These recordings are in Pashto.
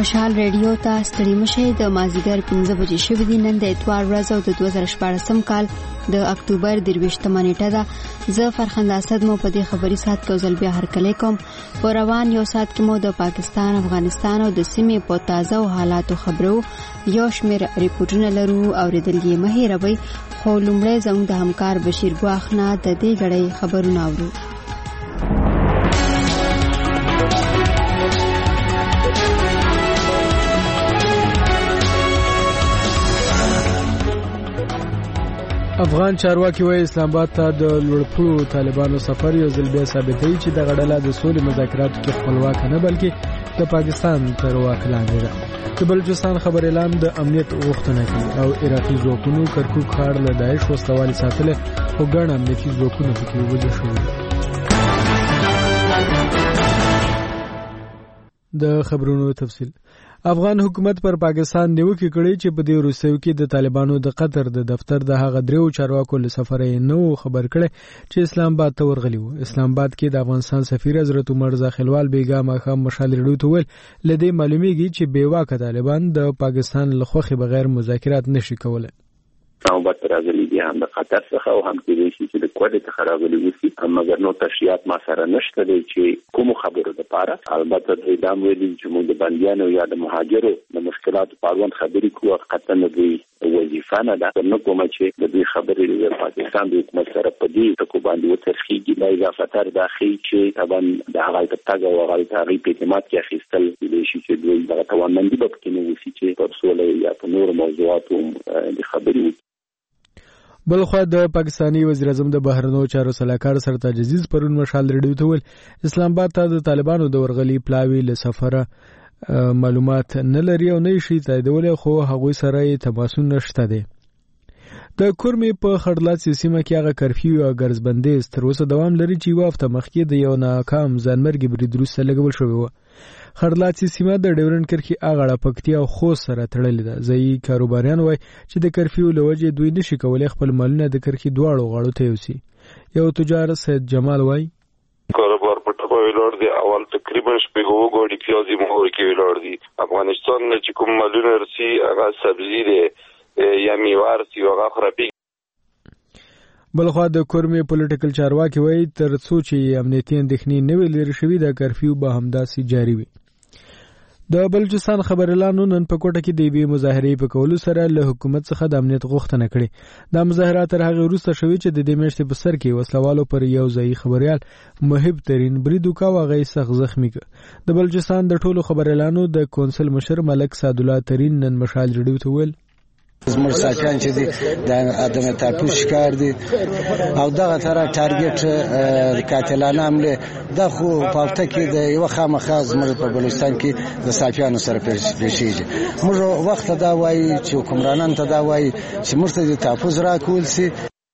مشال ریډیو ته ستړي مشه د مازیګر 5 بجې شوې دي. نن د اتوار ورځ او د 2014 کال د اکتوبر 23 نیټه ده. زه فرخنده اسد مو په دې خبري سات کې ځل بیا هرکلی کوم. په روان یو سات کې مو د پاکستان، افغانستان او د سیمې په تازه او حالاتو خبرو یو شمېر ریپورتونه لرو او ردل یې مهیروي. خو لومړی زموږ د همکار بشیر ګواخنه د دې غړې خبرونه اورو. افغان چارواکي وايي اسلام آباد ته د لوړپوړو طالبانو سفر یو ځل بیا ثابتوي چې د غړله د سولې مذاکراتو کې خپلواک نه بلکې د پاکستان تر واک لاندې ده. د بلوچستان خبر اعلان د امنیت غوښتنه کوي او عراقي ځواکونو کرکوک ښار له داعش وسلوالي ساتلی خو ګڼ امنیتي ځواکونه پکې وژل شوي دي. د خبرونو تفصیل. افغان حکومت پر پاکستان نیوکې کړې چې په دې وروستیو کې د طالبانو د قطر د دفتر د هغه دریو چارواکو له سفره نو خبر کړي چې اسلام آباد ته ورغلي وو. اسلام آباد کې د افغانستان سفیر حضرت عمر زاخلوال بیګا ماخام مشال ریډیو ته ویل لدې معلومیږي چې بیواکه طالبان د پاکستان له خوخي بغیر مذاکرات نشي کولای. صوبات راغلي دي هم د قطر څخه او هم کېږي چې د کوډ ته خرابلي وسی مګر نو تشریحات ما سره نشته دي چې کوم خبره ده پاره. البته د دام ویلي چې موږ د بنديانو یا د مهاجرو د مشکلاتو په اړه خبرې کوو. قطن دی وظیفه نه ده نو کوم چې د دې خبرې د پاکستان د حکومت سره په دې ټکو باندې وترخیږي دا اضافه تر داخلي چې طبعا د هغه تګ او هغه تغییر په اعتماد کې اخیستل دي چې دوی د توانمندي په کې نه وسی چې پر سولې یا په نور موضوعاتو د خبرې. بلخوا د پاکستانی وزیر اعظم د بهرنیو چارو سلاکار سرتاج عزیز پرون مشال ریډیو ته ویل اسلام آباد ته د طالبانو د ورغلي پلاوی له سفره معلومات نه لري او نه شي تاییدول خو هغوی سره تماسونه نشته دي. د کورمې په خړلات سیمه کې هغه کرفیو او ګرځبندي تر اوسه دوام لري چې یو هفته مخکې د یو ناکام ځانمرګي برید وروسته لګول شوی و. خړلات سیمه د ډیورنډ کرښې اغاړه پکتیا او خوست سره تړلې ده. ځایي کاروباریان وایي چې د کرفیو له وجې دوی نشي کولی خپل مالونه د کرښې دواړو غاړو ته یوسي. یو تجار سید جمال وایي کاروبار په ټپه ولاړ دی. اول تقریبا شپږ غوړي پیازي مور کې ولاړ دي. افغانستان نه چې کوم مالونه رسي هغه سبزي دی یا میوه رسي هغه خرابي. بلخوا د کورمې پولیټیکل چارواکي وایي تر څو چې امنیتي اندېښنې نه وي لرې شوي د کرفیو به همداسې جاري وي. د بلوچستان خبر اعلان نن په کوټه کې د یوې مظاهرې په کولو سره له حکومت څخه د امنیت غوښتنه کړې. دا مظاهرات تر هغه وروسته شوې چې د دې میاشتې په سر کې وسلوالو پر یو ځایي خبريال محب ترین برید وکړ او هغه سخت زخمی کړ. د بلوچستان د ټولو خبر اعلانو د کونسل مشر ملک سعد الله ترین نن مشال ریډیو ته ویل زموږ ساکان چې دي د ادمه ټاپو شکار دي او دغه تر ټارګټ قاتلانه عمله د خو پافته کې د یو خامخا زموږ په بلوچستان کې د ساکانو سره پیښیږي. موږ وخت دا وایي چې حکمرانان ته دا وایي چې موږ ته د ټاپو زرا کول سي.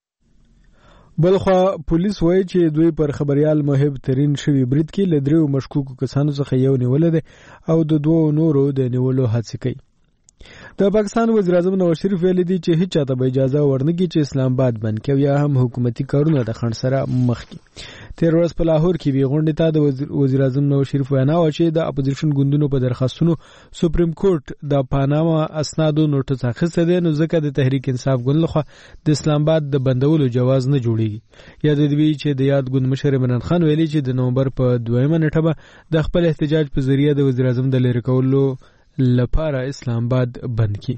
بلخوا پولیس وایي چې دوی پر خبريال محب ترین شوی برید کې لدریو مشکوکو کسانو څخه یو نیول دي او د دوه نورو د نیولو هڅه کوي. د پاکستان وزیر اعظم نواز شریف ویلي دی چې هیڅ چاته به اجازه ورنکړي چې اسلام آباد بند کړي یا هم حکومتي کارونه د خنډ سره مخ کړي. تیر ورځ په لاهور کې وی غونډې ته د وزیر اعظم نواز شریف وینا و چې د اپوزیشن ګوندونو په درخواستونو سپریم کورټ د پاناما اسنادو نوټس اخیسته دی نو ځکه د تحریک انصاف ګوند لخوا د اسلام آباد د بندولو جواز نه جوړیږي. یاد دی چې د یاد ګوند مشر عمران خان ویلي چې د نومبر په 2 نیټه به د خپل احتجاج په ذریعہ د وزیر اعظم د لری کولو لپاره اسلام آباد بند کی.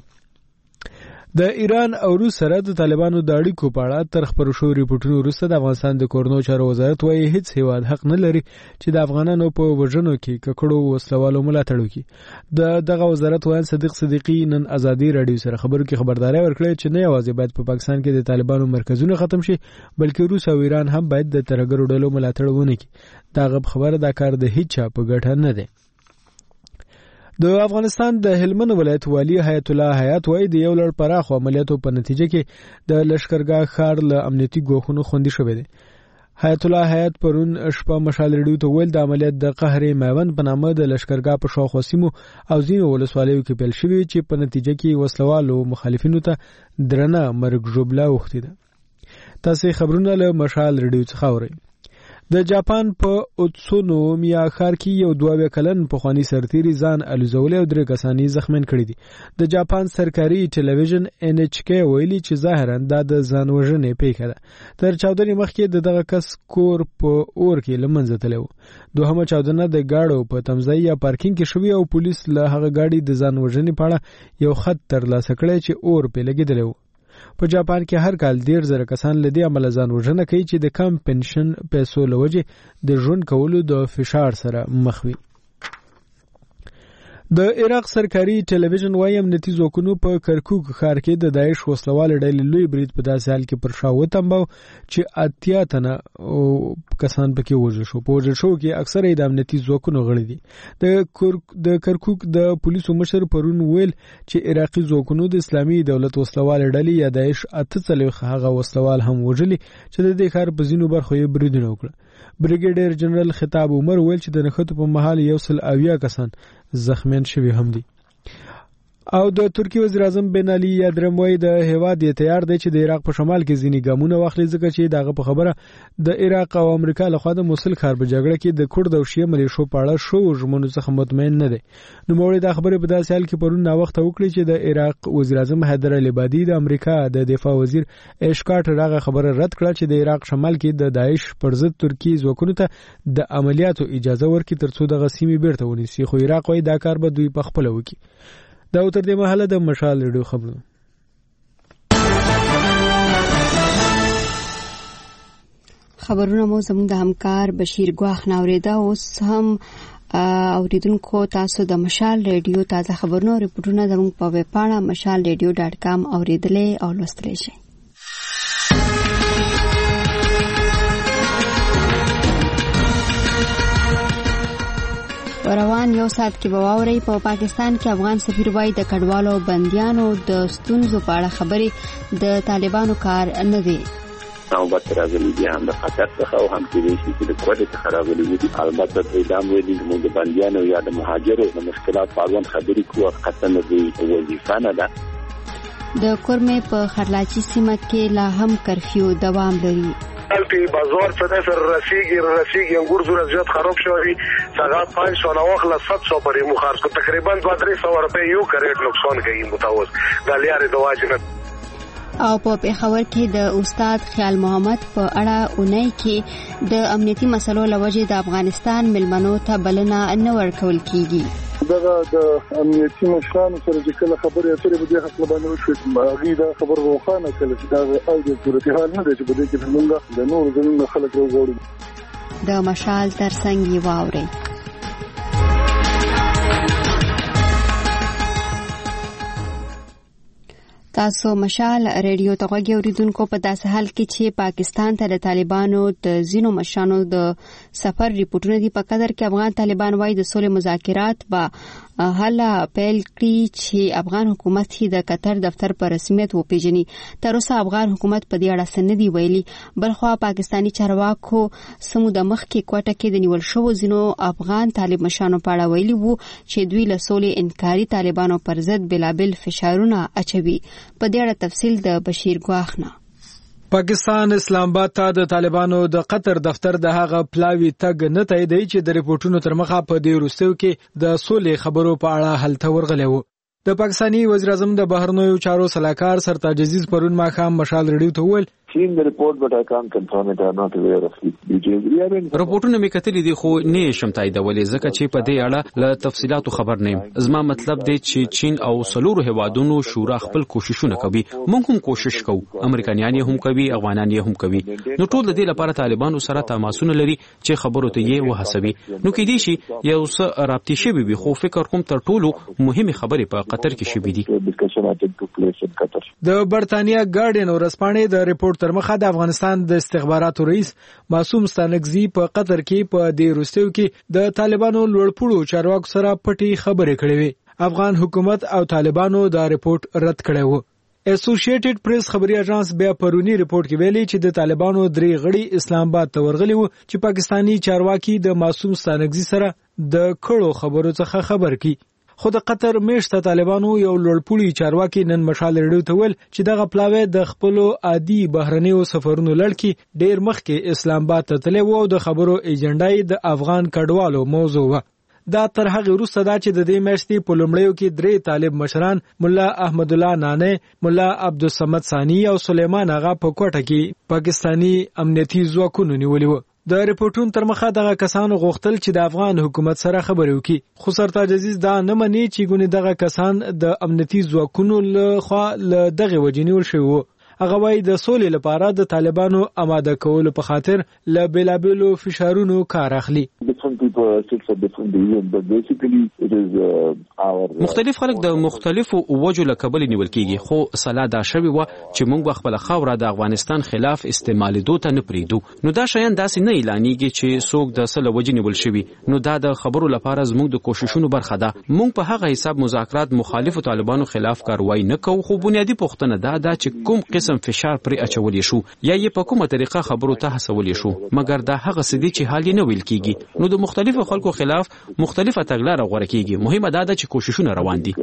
د ایران او روس سره د طالبانو د اړیکو په اړه تر خبرو شو ریپورتونو وروسته د افغانستان د کورنو چارو وزارت وايي هیڅ هیواد حق نه لري چې د افغانانو په وژنو کې ککړو وسلوالو ملاتړ وکړي. دغه وزارت وایي صدیق صدیقی نن ازادي رادیو سره خبرو کې خبرداري ورکړه چې نه یوازې باید په پاکستان کې د طالبانو مرکزونه ختم شي بلکې روس او ایران هم باید د ترهګرو ډلو ملاتړ ونه کړي. دا خبره دا کار د هیڅ چا په ګټه نه دی. د افغانستان د هلمند ولایت والی حیات الله حیات وایي د یو لړ پراخ عملیاتو په نتیجه کې د لشکرګاه ښار له امنیتي ګواښونو خوندي شوی دی. حیات الله حیات پرون شپه مشال ریډیو ته ویل د عملیات د قهر میوند په نامه د لشکرګاه په شاوخوا سیمو او ځینو ولسوالیو کې پیل شوی چې په نتیجه کې وسلوالو مخالفینو ته درنه مرګ ژوبله اوښتې ده. تاسو خبرونه له مشال ریډیو څخه اورئ. د جاپان په اوتسونو میا ښار کې یو 22 کلن پخوانی سرتیری ځان الوزولې او 3 کسانی زخمین کړي دي. د جاپان سرکاري ټلویزیون NHK ویلي چې ظاهرا دا د ځان وژنې پیښه ده. تر چاودنې مخکې دغه کس کور په اور کې لمنځه تللی و. دوهمه چاودنه د گاډو په تمځای یا پارکینګ کې شوې او پولیس له هغه گاډي د ځان وژنې په اړه یو خط ترلاسه کړی چې اور په لګیدلی و. په جاپان کې هر کال 1.5 کسان له دې عمله ځان وژنه کوي چې د کم پنشن پیسو له وجې د ژوند کولو د فشار سره مخ وي. د عراق سرکاري ټلویزیون وايي امنیتي ځواکونو په کرکوک ښار کې د داعش وسلوال ډلې لوی برید په داسې حال کې پر شا وتمباو چې 80 تنه کسان پکې وژل شو. په وژل شو کې اکثره د امنیتي ځواکونو غړي دي. د کرکوک د پولیسو مشر پرون ویل چې عراقي ځواکونو د اسلامي دولت وسلوال ډلې یا داعش 48 هغه وسلوال هم وژلي چې د دې ښار په ځینو برخو یې بریدونه وکړه. بریګیډیر جنرال خطاب عمر ویل چې د نښتو په مهال 170 کسان زخمیان شوي هم دي. او د ترکی وزیر اعظم بن علي یادرم وایي د هیواد یې تیار دی چې د عراق په شمال کې ځینې ګامونه واخلي ځکه چې دغه په خبره د عراق او امریکا لخوا د موصل ښار په جګړه کې د کورد او شیعه ملیشو په اړه شو ژمنو څخه مطمئن نه دی. نوموړي دا خبره په داسې حال کې پرون ناوخته وکړي چې د عراق وزیر اعظم حیدر العبادي د امریکا د دفاع وزیر ایش کارټر هغه خبره رد کړه چې د عراق شمال کې د داعش پر ضد ترکی ځواکونو ته د عملیاتو اجازه ورکړي ترڅو دغه سیمې بیرته ونیسي، خو عراق وايي دا کار به دوی په خپل وکړي. دا تر دې مهاله د مشال ریډیو خبرونه. خبرونه مو زموږ د همکار بشیر ګواخ ناوریده. اوس هم اوریدونکو تاسو د مشال ریډیو تازه خبرونه او ریپورتونه زموږ په ویب پاڼه mashalradio.com اوریدلې او لوستلی شئ. روان یو ساعت کې بواوري په پاکستان کې افغان سفیر وای د کډوالو بنديانو د ستونزو په اړه خبرې د طالبانو کار نه دی. او به راغلي دي هم د خطر څخه او هم کې چې د کوډ څخه راغلي دي. البته د اعدام ویلي موږ د بنديانو یا د مهاجرو د مشکلات په اړه خبرې کوو. قطن د وظیفه نه ده. د کورمې په خرلاچي سیمه کې لا هم کرفیو دوام لري. البته بازار څه د سر رسیږي انګور زره زیات خراب شوی ساعت 500 واخله 700 پرې مخارج کو تقریبا 300 روپے یو کریټ نقصان کوي متوس غلیار د واجب. او په پیښور کې د استاد خیال محمد په اړه اونۍ کې د امنیتي مسلو لوجې د افغانستان ملمنو ته بلنه نه ورکول کیږي. دغه د امنیتي مشرانو سره چې کله خبرې اترې په دې حق باندې وشوې هغه دا خبر روښانه کړي چې دا او د صورتحال نه دی چې په دې کې موږ د نور زمونږ خلک راوړو. د مشال ترڅنګ واوري. تاسو مشال ریډیو ته غوږی اوریدونکو په داسې حال کې چې پاکستان ته د طالبانو د زینو مشرانو د سفر ریپورتونه دي په قدر کې افغان طالبان وايي د صلح مذاکرات به هله پیل کړي چې افغان حکومت د قطر دفتر په رسمیت وپیژني. تر اوسه افغان حکومت په دې اړه څه نه دی ویلي. بلخوا پاکستانی چارواکو سمو د مخ کې کوټه کې د نیول شوو زینو افغان طالب مشرانو په اړه ویلي وو چې دوی له صلح انکاري طالبانو پر ضد بلابل فشارونه اچوي. په دې اړه تفصیل د بشیر ګواخ نه. پاکستان اسلام آباد ته د طالبانو د قطر دفتر د هغه پلاوی تګ نه تاییدي چې د ریپورتونو تر مخه په دې وروستیو کې د صلح خبرو په اړه حل ورغلی و. د پاکستانی وزیر اعظم د بهرنیو چارو سلاکار سرتاج عزیز پرون ماښام مشال ریډیو ته وویل seen the report but I can't confirm it. I'm not aware of the details. رپورټونه مې کتلې دي خو نه شم تاییدولې ځکه چې په دې اړه له تفصيلاتو خبر نه یم. زما مطلب دی چې چین او سلورو هوادونو شورا خپل کوششونه کوي. موږ هم کوشش کوو. امریکایان هم کوي، افغانان هم کوي. نو ټول د دې لپاره طالبانو سره تماسونه لري چې خبرو ته یې وهڅوي. نو کې دي چې یو څه رابطې شوي وي خو فکر کوم تر ټولو مهمه خبره په قطر کې شوي دي. د برتانیا ګارډین ورسپانې د ریپورت تر مخه د افغانستان د استخباراتو رئیس معصوم ستانکزی په قطر کې په دې وروستیو کې د طالبانو لوړپوړو چارواکو سره پټي خبرې کړې وي. افغان حکومت او طالبانو دا ریپورت رد کړی و. اسوسییټډ پریس خبري اژانس بیا پرونی ریپورت کې ویلي چې د طالبانو 3 غړي اسلام آباد ته ورغلي وو چې پاکستانی چارواکي د معصوم ستانکزی سره د کړو خبرو څخه خبر کی. خو د قطر میشته طالبانو یو لوړپوړي چارواکي نن مشال ریډیو ته ویل چې دغه پلاوی د خپل عادي بهرنیو سفرونو لړ ډیر مخکې اسلام آباد ته تللی و او د خبرو ایجنډای د افغان کډوالو موضوع و. دا تر هغه وروسته دا چې د دې میاشتې په لومړیو کې 3 طالب مشران مولا احمد الله نانه، مولا عبدالصمد ثانی او سلیمان آغا په کوټه کې پاکستانی امنیتي ځواکونو نیولي و. د ریپورتونو تر مخه دغه کسانو غوښتل چې د افغان حکومت سره خبرې وکړي، خو سرتاج عزیز دا نه مني چې ګونې دغه کسان د امنیتي ځواکونو لخوا له دغه وجې نیول شوي وو. هغه وایي د سولې لپاره د طالبانو آماده کولو په خاطر له بېلابېلو فشارونو کار اخلي. مختلف خلک د مختلفو وجو له کبل نیول کیږي، خو سلا دا شوی و چې موږ به خپل خاوره د افغانستان خلاف استعمالېدو ته نه پریږدو. نو دا شیان داسې نه اعلانېږي چې څوک د سل وجې نیول شوي. نو دا د خبرو لپاره زموږ د کوششونو برخه ده. موږ په هغه حساب مذاکرات مخالفو طالبانو خلاف کاروایی نه کوو، خو بنیادی پوښتنه دا ده چې کوم قسم فشار پر اچولې شو یا یې په کومه طریقه خبرو ته هڅولې شو، مګر دا هغه څه دي چې حال یې نه ویل کیږي. نو د مختلفو خلکو خلاف مختلفه تګلاره غوړه کیږي. مهمه دا ده چې کوششونه روان دي.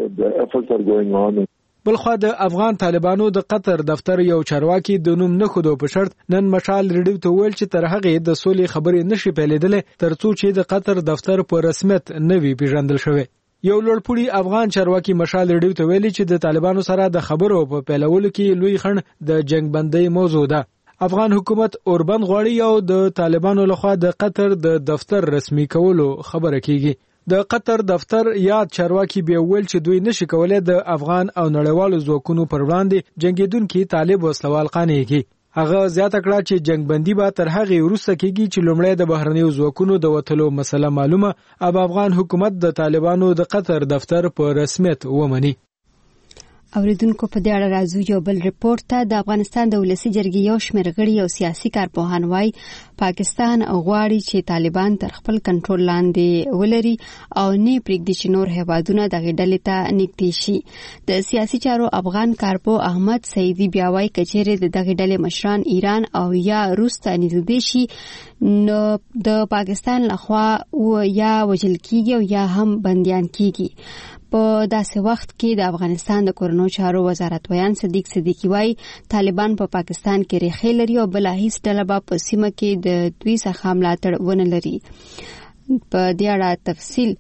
بلخوا د افغان طالبانو د قطر دفتر یو چارواکي د نوم نه خودو په شرط نن مشال ریډیو ته ویل چې تر هغه د سولې خبرې نشي پیلېدلې ترڅو چې د قطر دفتر په رسمیت نه وي پیژندل شوی. یو لوړپوړي افغان چارواکي مشال ریډیو ته ویلي چې د طالبانو سره د خبرو په پیلولو کې لوی خنډ د جنگ بندۍ موضوع ده. افغان حکومت اوربند غواړي او د طالبانو لخوا د قطر د دفتر رسمي کولو خبره کیږي. د قطر دفتر یاد چارواکي به ویل چې دوی نشي کولای د افغان او نړیوالو ځواکونو پر وړاندې جنگیدونکو طالب وسلوال قانع کړي. هغه زیاته کړه چې جنگ بندي به تر هغه وروسته کېږي چې لومړی د بهرنیو ځواکونو د وټلو مسله معلومه او افغان حکومت د طالبانو د قطر دفتر په رسمیت ومني. اوریدونکو په دې اړه راځو یو بل ریپورت ته. د افغانستان د ولسی جرګې یو شمېر غړي او سیاسي کارپوهان وايي پاکستان غواړي چې طالبان تر خپل کنټرول لاندې ولري او نه پرېږدي چې نور هیوادونه دغه ډلې ته نږدې شي. د سیاسي چارو افغان کارپو احمد سعیدی بیا وايي کچېرې د دغه ډلې مشران ایران او یا روس ته نږدې شي نو د پاکستان لخوا یا وژل کیږي او یا هم بندیان کیږي. په داسې وخت کې د افغانستان د کورونو چارو وزارت ویان صدیق صدیقی وايي طالبان په پاکستان کې ریښې لري او بل هیڅ ډله به په سیمه کې د دوی څخه ملاتړ ونه لري. په دې اړه تفصیل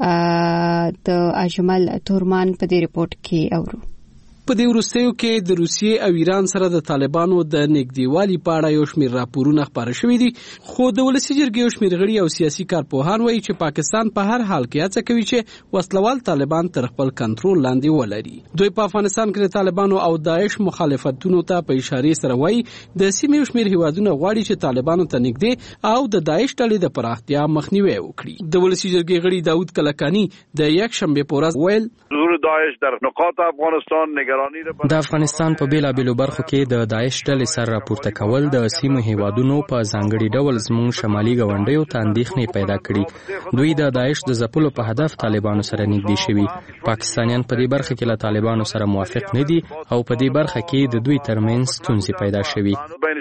د اجمل تورمان په دې ریپورت کې اورو. په دې وروستیو کې د روسیې او ایران سره د طالبانو د نږدېوالي په اړه یو شمېر راپورونه خپاره شوي دي، خو د ولسی جرګې یو شمېر غړي او سیاسي کارپوهان وایي چې پاکستان په هر حال کې هڅه کوي چې وسلوال طالبان تر خپل کنټرول لاندې ولري. دوی په افغانستان کې د طالبانو او داعش مخالفتونو ته په اشاره سره وایي د سیمې یو شمېر هیوادونه غواړي چې طالبانو ته نږدې او د داعش ډلې د پراختیا مخنیوي وکړي. د ولسی جرګې غړي داود کلکانی د یک شنبه په ورځ ویل داعش در نقاط افغانستان د افغانستان په بیلابېلو برخو کې د داعش ډلې سر راپورته کول د سیمو هیوادونو په ځانګړي ډول زموږ شمالي ګاونډیو ته اندېښنې پیدا کړي. دوی د داعش د ځپلو په هدف طالبانو سره نږدې شوي. پاکستانیان په دې برخه کې له طالبانو سره موافق نه دي او په دې برخه کې د دوی ترمنځ ستونزې پیدا شوي.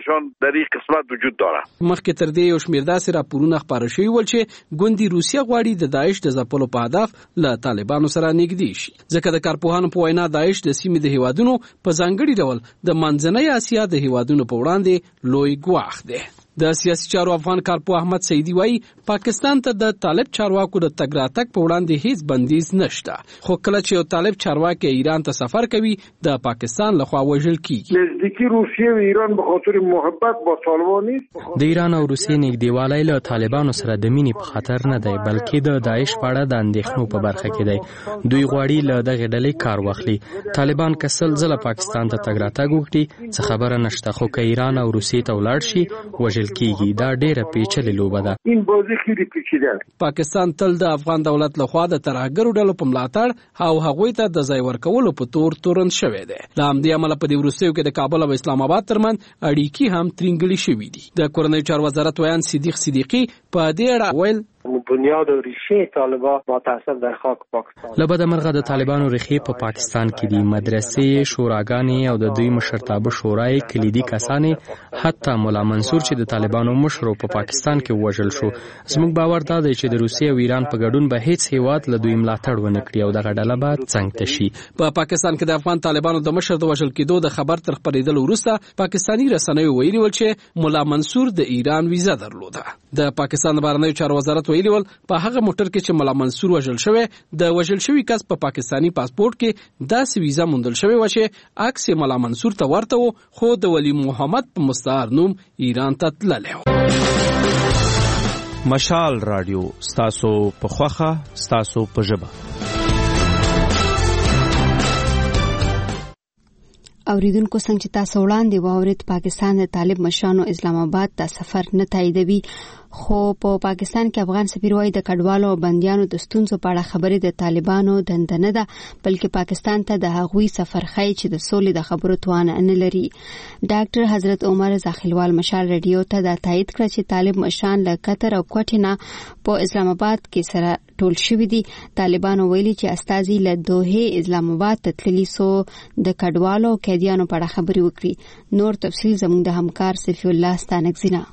مخکې تر دې یو شمېر داسې راپورونه خپاره شوي ول چې ګوندي روسیه غواړي د داعش د ځپلو په هدف له طالبانو سره نږدې شي، ځکه د کارپوهانو په وینا داعش د سیمې د هیوادونو په ځانګړي ډول د منځنۍ اسیا د هیوادونو په وړاندې لوی ګواښ دی. د سیاسي چارو افغان کارپو احمد سعیدی وايي پاکستان ته د طالب چارواکو د تګ راتګ په وړاندې هیڅ بندیز نشته، خو کله چې یو طالب چارواکي ایران ته سفر کوي د پاکستان لخوا وژل کیږي. نزدیکی روسیه و ایران به خاطر محبت با طالبان نیست. د ایران او روسیې نږدېوالی له طالبانو سره د مینې په خاطر نه دی، بلکې د داعش په اړه د اندېښنو په برخه کې دی. دوی غواړي له دغه ډلې کار واخلي. طالبان که سل ځله پاکستان ته تګ راتګ وکړي څه خبره نشته، خو که ایران او روسیې ته ولاړ شي وژل کیږي. دا ډېره پیچلې لوبه ده. این بازی خیلی پیچیده. پاکستان تل د افغان دولت لخوا د ترهګرو ډلو په ملاتړ او هغوی ته د ځای ورکولو په تور تورن شوی دی. له همدې امله په دې وروستیو کې د کابل او اسلام آباد ترمنځ اړیکې هم ترینګلې شوې دي. د کورنیو چارو وزارت ویان صدیق صدیقی په دې اړه ویل بنیاد و ریشه طالبان متاسف در خاک پاکستان. لبد مرغه د طالبانو ریښې په پاکستان کې دي. مدرسې، شوراګانې او د دوی مشرتابه شورای کلیدي کسانې، حتی مولا منصور چې د طالبانو مشر په پاکستان کې وژل شو. زموږ باور دا دی چې د روسیې او ایران په ګډون به هیڅ هیواد له دوی ملاتړ ونه کړي او دغه ډله به څنګ ته شي. په پاکستان کې د افغان طالبانو د مشر د وژل کېدو د خبر تر خپرېدلو وروسته پاکستاني رسنیو ویلي ول چې مولا منصور د ایران ویزه درلوده. د پاکستان د بهرنیو چارو وزارت ویلي ول په هغه موټر کې چې مولا منصور وژل شوی، د وژل شوی کس په پاکستانی پاسپورت کې داسې ویزه موندل شوی و چې عکس مولا منصور ته ورته و، خو د ولی محمد په مستعار نوم ایران ته تللی و. مشال رادیو ستاسو په خوخه، ستاسو په ژبه. اوریدونکو څنګه چې تاسو وړاندې واورید، پاکستان د طالب مشرانو اسلام آباد ته سفر نه تاییدوي، خو په پاکستان کې افغان سفیر وايي د کډوالو او بنديانو د ستونزو په اړه خبرې د طالبانو دنده نه ده، بلکې پاکستان ته د هغوی سفر ښیي چې د سولې د خبرو توان نه لري. ډاکټر حضرت عمر زاخیلوال مشال رادیو ته دا تایید کړ چې طالب مشران له قطر او کوټې نه په اسلام آباد کې سره ټول شوي دي. طالبانو ویلي چې استازي له دوحې اسلام آباد ته تللي سو د کډوالو او قیدیانو په اړه خبرې وکړي. نور تفصیل زموږ د همکار صفی الله ستانکزینا.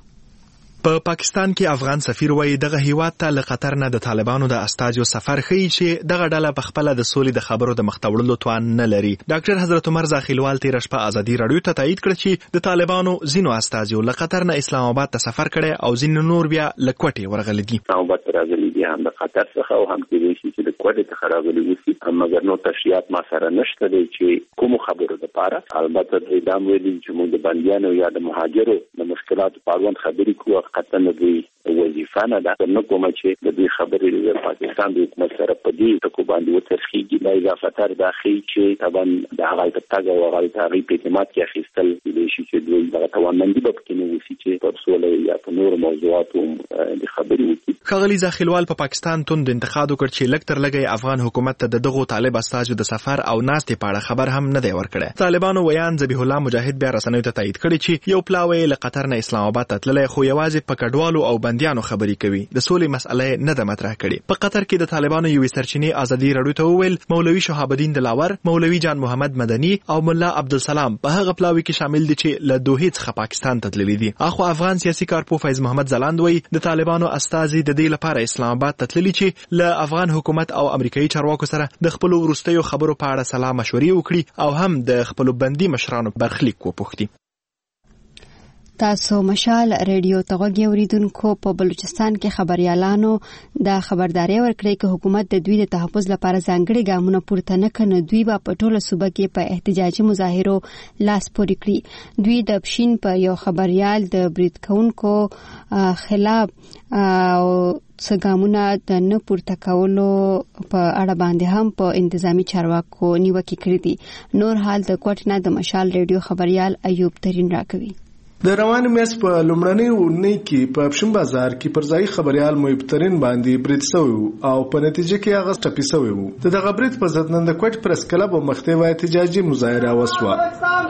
په پاکستان کې افغان سفیر وایي دغه هیواد ته له قطر نه د طالبانو د استازو سفر ښیي چې دغه ډله په خپل د سولې د خبرو د مختوړلو توان نه لري. ډاکټر حضرت عمر زاخیلوال تیر شپه ازادي رادیو ته تایید کړ چې د طالبانو ځینو استازو له قطر نه اسلام آباد ته سفر کړي او ځینو نور بیا له کوټې ورغلي دي. اسلام آباد ته راغلي دي، هم د قطر څخه او هم کېدای شي چې د کوټې څخه راغلي وي، مګر نو تشریحات ما سره نشته دی چې کوم خبرو لپاره. البته د اعدام ویلي چې موږ د بنديانو یا د مهاجرو د مشکلاتو په اړه خبرې کوو، قطعا دوی وظیفه نه ده. نو کوم چې د دې خبرې د پاکستان د حکومت سره په دې ټکو باندې وترخیږي، دا اضافه تر داخلي چې طبعا د هغه تګ او هغه تغییر په اعتماد کې اخیستل د شي چې دوی د توانمندي په کې نه وسی چې پر سولې یا په نور موضوعاتو د خبرې وکړي. خغلی زاخیلوال په پاکستان توند انتقاد وکړ چې لکتر لګي افغان حکومت ته دغه طالب استازو د سفر او ناستې په اړه خبر هم نه دی ورکړی. طالبانو ویان ذبیح الله مجاهد بیا رسنیو ته تایید کړی چې یو پلاوی له قطر نه اسلام آباد ته تللی، خو یوازې په کډوالو او بنديانو خبرې کوي، د سولې مسئله نه ده مطرح کړې. په قطر کې د طالبانو یو سرچینې ازادي رادیو ته وویل مولوي شهاب الدین دلاور، مولوي جان محمد مدني او مولا عبدالسلام په هغه پلاوی کې شامل دي چې له دوحې څخه پاکستان ته تللي دي. اخو افغان سیاسي کارپو فیض محمد زلاند وایي د طالبانو استازي د دې لپاره اسلام آباد ته تللي چې له افغان حکومت او امریکایي چارواکو سره د خپل وروستیو خبرو په اړه سلا مشورې وکړي او هم د خپل بندي مشرانو برخلیک وپوښتي. تاسو مشال رادیو ته غوږی اوریدونکو، په بلوچستان کې خبريالانو د خبرداري ورکړې چې حکومت د دوی د تحفظ لپاره ځانګړي ګامونه پورته نه کړي. دوی په ټوله صوبه کې په احتجاجي مظاهرو لاس پورې کړی. دوی د پښین په یو خبريال د برید کوونکو خلاف او څګامونه د نه پورته کولو په اړه باندې هم په انتظامی چارواکو نیوکه کړې دي. نور حال د کوټ نه د مشال رادیو خبريال ایوب ترين راکوي. د روان میاشت په لومړنۍ اونۍ کې په پښین بازار کې پر ځای خبريال موبترین باندې برید شوی او په نتیجه کې هغه ټپي شوی وو. دغه برید په ضد نن د کوټ پریس کلب او مخته وای احتجاجي مظاهره وسوه.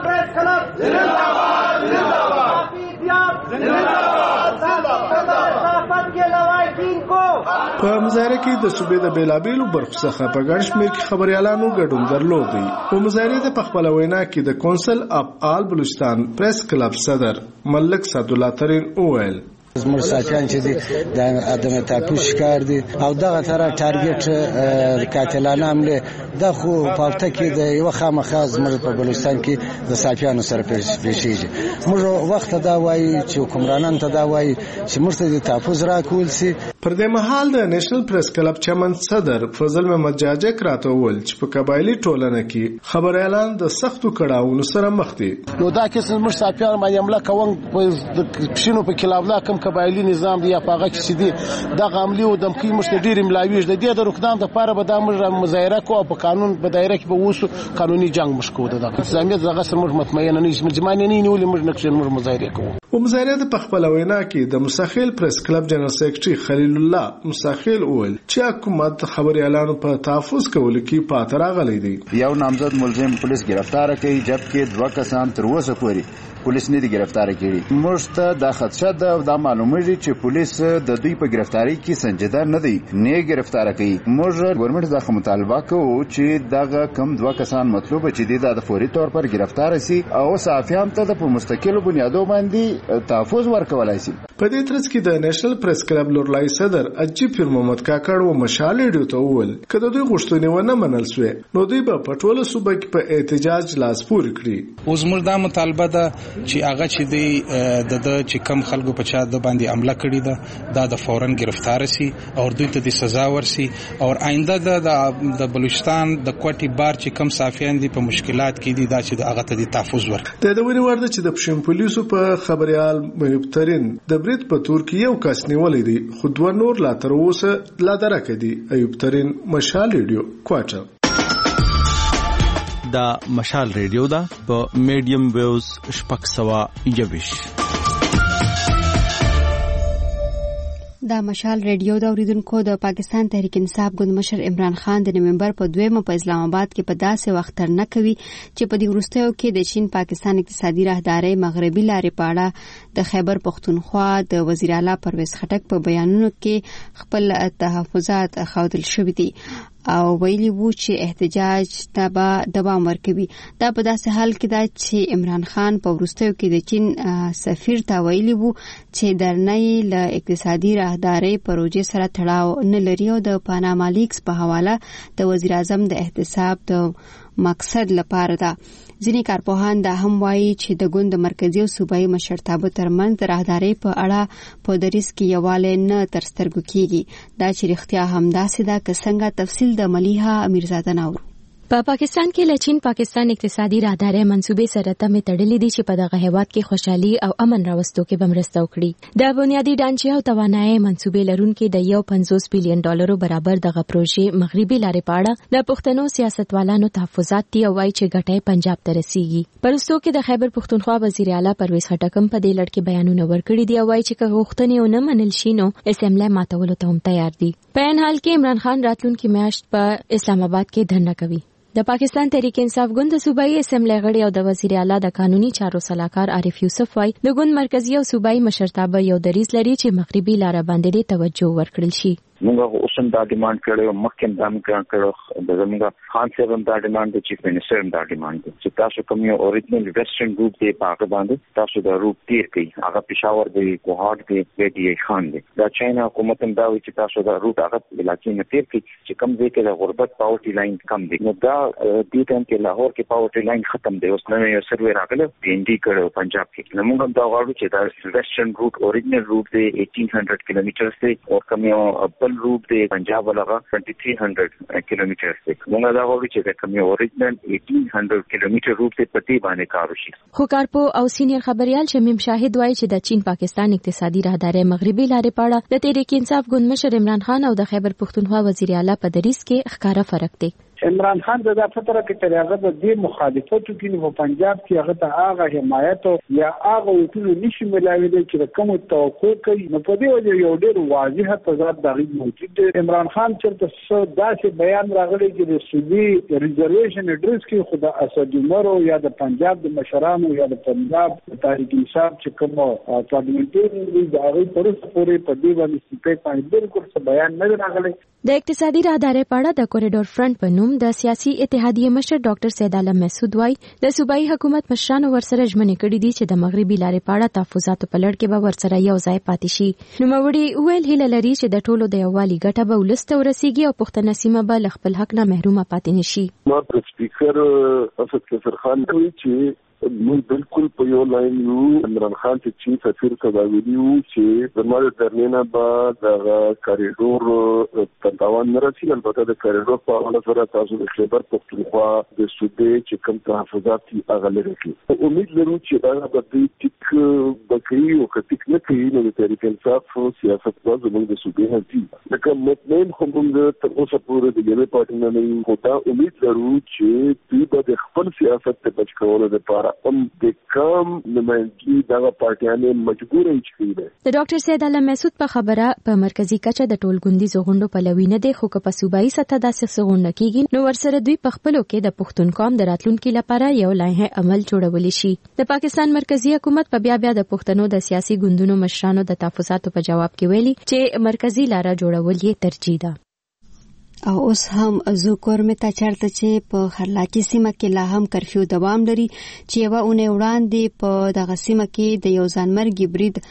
په مظاهره کې د صوبې د بیلابیلو برخو څخه په ګڼ شمېر کې خبريالانو ګډون درلود. په مظاهره ته په خپل وینا کې د کونسل اف آل بلوچستان پریس کلب صدر ملک سعدالله ترين وویل زموږ ساتیان چې دي د ادم تاپوس ښکار دي او دغه طرح ټارګټ قاتلانه حمله د خو پالته کې د یو خامخا زموږ په بلوچستان کې د صافیانو سره پیښیږي. موږ وخت دا وایي چې حکمرانان ته دا وایي چې موږ ته د تاپوس راکول سي. پر دې مهال د نېشنل پریس کلب چمن صدر فضل محمد جاجک راته وویل چې په قبایلی ټولنه کې خبريالان د سختو کړهونو سره مخ دي. نو دا کې موږ صافیان باندې حمله کوم په پښینو په کلاولا کوم قبایلی نظام دی په هغه کې دي د عملی او دمکی مشت ډیر ملاویش د دې د رکدان د لپاره به د مظاهره کو په قانون په دایره کې به وسو قانوني جنگ مشکو ده. د انتظامیت زغه سره مطمئن نه نشم ځمانه نه نیولې موږ نقشن موږ مظاهره کوو. ومزاريات په خپل وینا کې د مستقل پریس کلب جنرال سیکریټري خلیل الله مستقل وویل چې حکومت خبريالانو په تحفظ کولو کې پاتې راغلی دی. یو نامزد ملزم پولیس گرفتار کړي جبکې 2 کسان تر اوسه پورې پولیس نه دی گرفتار کړي. موږ ته د خدشه دا معلومیږي چې پولیس د دوی په گرفتاری کې سنجیده نه دی نه گرفتار کړي. موږ ګورنمنت څخه مطالبه کوو چې دغه کم 2 کسان مطلوب چې د فوري تور پر گرفتار شي او صحافیان ته په مستقل بنیادو باندې تحفظ ورکولای شي. په دې ترڅ کې د نېشنل پریس کلب لورلای صدر اجي پیر محمد کاکړ و مشال ریډیو ته وویل کله دوی غوښتنې ونه منل سوې نو دوی په پټوله صوبه کې په احتجاج لاس پورې کړی. اوس موږ دا مطالبه ده چې هغه چې دی د چې کم خلکو په چا د باندې حمله کړې ده د فورن گرفتار شي او دوی ته د سزا ورسي او آینده د بلوچستان د کوټي بار چې کم صحافیان دي په مشکلات کې دي دا چې هغه ته د تحفظ ورکړي. د ورې ورده چې د پښین پولیسو په خبريال مهبترین د برید په تور کې یو کس نیولې دي خو 2 نور لا تر اوسه لا درکه دي. ایوب ترین مشال ریډیو کوټه. دا مشال ریډیو دا په میډیم ویوز 621. دا مشال ریډیو د اوریدونکو د پاکستان تحریک انصاف ګوند مشر عمران خان د نومبر په 2 په اسلام آباد کې په داسې وخت تر نه کوي چې په دې وروستیو کې د چین پاکستان اقتصادي راهداري مغربي لارې په اړه د خیبر پختونخوا د وزیر اعلی پرویز خټک په بیانونو کې خپل تحفظات ښودل شوي دي او ویلي وو چې احتجاج ته به دوام ورکوي. دا په داسې حال کې ده چې عمران خان په وروستیو کې د چین سفیر ته ویلي وو چې درنۍ له اقتصادي راهداري پروژې سره تړاو نه لري او د پاناما لیکس په حواله د وزیر اعظم د احتساب د مقصد لپاره ده. ځینې کارپوهان دا هم وایي چې د ګوند مرکزی او صوبایي مشرتابه ترمنځ د راهداري په اړه په دریس کې یووالی نه تر سترګو کیږي. دا چې رښتیا همداسې ده که څنګه تفصیل د ملیحه امیرزاده ناورو. په پاکستان کې لچین پاکستان اقتصادي راهداري منسوبې سره تمې تړلې دي چې په دغه هیواد کې خوشحالي او امن راوستو کې بمرسته وکړي. د بنیادی ډانچې او توانایي منسوبې لرونکي د $150 بلین برابر دغه پروژې مغربي لارې په اړه د پښتنو سیاستوالانو تحفظات دي او وايي چې ګټه پنجاب ته رسیږي. پرستو کې د خیبر پختونخوا وزیر اعلی پرویز خټک په دې لړ کې بیانونه ورکړي دي او وايي چې غوښتنې ونه منل شي نو اسمبلی ماتولو ته هم تیار دي. په عین حال کې عمران خان راتلونکي میاشت په اسلام آباد کې دھرنا کوي. د پاکستان تحریک انصاف ګوند د صوبایي اسمبلی غړي او د وزیر اعلی د قانوني چارو صلاحکار عارف یوسف وايي د ګوند مرکزی او صوبایي مشرتابه یو دریځ لري چې مغربي لار باندې توجه ورکړل شي. موږ اوس هم دا ډیماند کړو مخکې هم کړو د زموږ خان صاحب هم دا ډیماند دی چیف منسټر هم دا ډیماند دی چې تاسو کوم یو اوریجنل ویسټرن ګروپ دی په هغه باندې تاسو دا روټ تیر کړئ. هغه پېښور دی کوهاټ دی پی ډي خان دی. دا چاینا حکومت هم دا وایي چې تاسو دا روټ هغه علاقې نه تیر کړئ چې کوم ځای کې د غربت پاورټي لاین کم دی. نو دا دې ټایم کې لاهور کې پاورټي لاین ختم دی. اوس نو یو سروې راغله پی ان ډي کړو پنجاب کې. نو موږ هم دا غواړو چې دا ویسټرن روټ اوریجنل روټ دی 1800 کیلومتر دی او کوم یو بل روټ دی پنجاب ولغه 2300 کیلومتر دی. موږ دا غواړو چې د کوم یو اوریجنل 1800 کیلومتر روټ ته پټي باندې کار وشي. خو کارپو او سینیئر خبريال شمیم شاهد وایي چې د چین پاکستان اقتصادي راهداري مغربي لارې په اړه د تحریک انصاف ګوند مشر عمران خان او د خیبر پختونخوا وزیر اعلی په دریځ کې ښکارا فرق دی. عمران خان د فتره کې تر هغه د دې مخالفتو کې په پنجاب کې هغه ته هغه حمایت یا هغه ټول نشي ملاوي چې کوم توقع کوي. نو په دې وجه یو ډېر واضحه تضاد دغه موجود دی. عمران خان چې تاسو داسې بیان راغلی چې د سودي ریزرویشن اډرس کې خدا اسد عمر یا د پنجاب د مشرانو یا د پنجاب تحریک انصاف چې کوم پارلیمنټري دی هغه پرسته پورې په دې باندې سپیک باندې بالکل څه بیان نه راغلی. د اقتصادي راهداري په اړه د کوریډور فرنٹ په نوم د سیاسي اتحادیه مشر ډاکټر سید عالم مسعود وايي د صوبایي حکومت مشرانو ورسره ژمنې کړې دي چې د مغربي لارې په اړه تحفظات په لړ کې به ورسره یو ځای پاتې شي. نوموړي ویل هیله لري چې د ټولو د یووالي ګټه به ولسته ورسیږي او پښتنه سیمه به له خپل حق نه محرومه پاتې نشي. ما سپیکر اسد کثر خان کوي چې موږ بالکل په یو لاین یو. عمران خان چې چین سفیر ته ویلي وو چې زموږ درنه به د کاریډور تنتاوان نه رسیدل. البته د کاریډور په اړه سره تاسو د خیبر پختونخوا د سودې چې کوم تحفظات هغه لري. امید لرو چې دا به د ټیک بکری او کټیک نه کوي. نو د تحریک انصاف سیاست په زموږ د سودې هڅې لکه مطمئن هم د تر اوسه پورې د یوې پارټي نه نه دا امید لرو چې دوی به د خپل خپل سیاست ته بچ کولو لپاره هم د کم نمائندګي دغه پارټیانې مجبور دي. د ډاکټر سید علم مسعود په خبره په مرکزی کچه د ټولګوندیزو غونډو پلوي نه دی، خو که په صوبایي سطح داسې غونډه کیږي نو ورسره دوی په خپلو کې د پښتون قوم د راتلونکي لپاره یو لایحه عمل جوړولی شي. د پاکستان مرکزی حکومت په بیا د پښتنو د سیاسي ګوندونو مشرانو د تحفظاتو په جواب کې ویلي چې مرکزی لاره جوړول یې ترجیح ده. او اوس هم زو کورمه ته چرته چې په خرلاچي سیمه کې لا هم کرفیو دوام لري چې یوه اونۍ وړاندې په دغه سیمه کې د یو ځانمرګي برید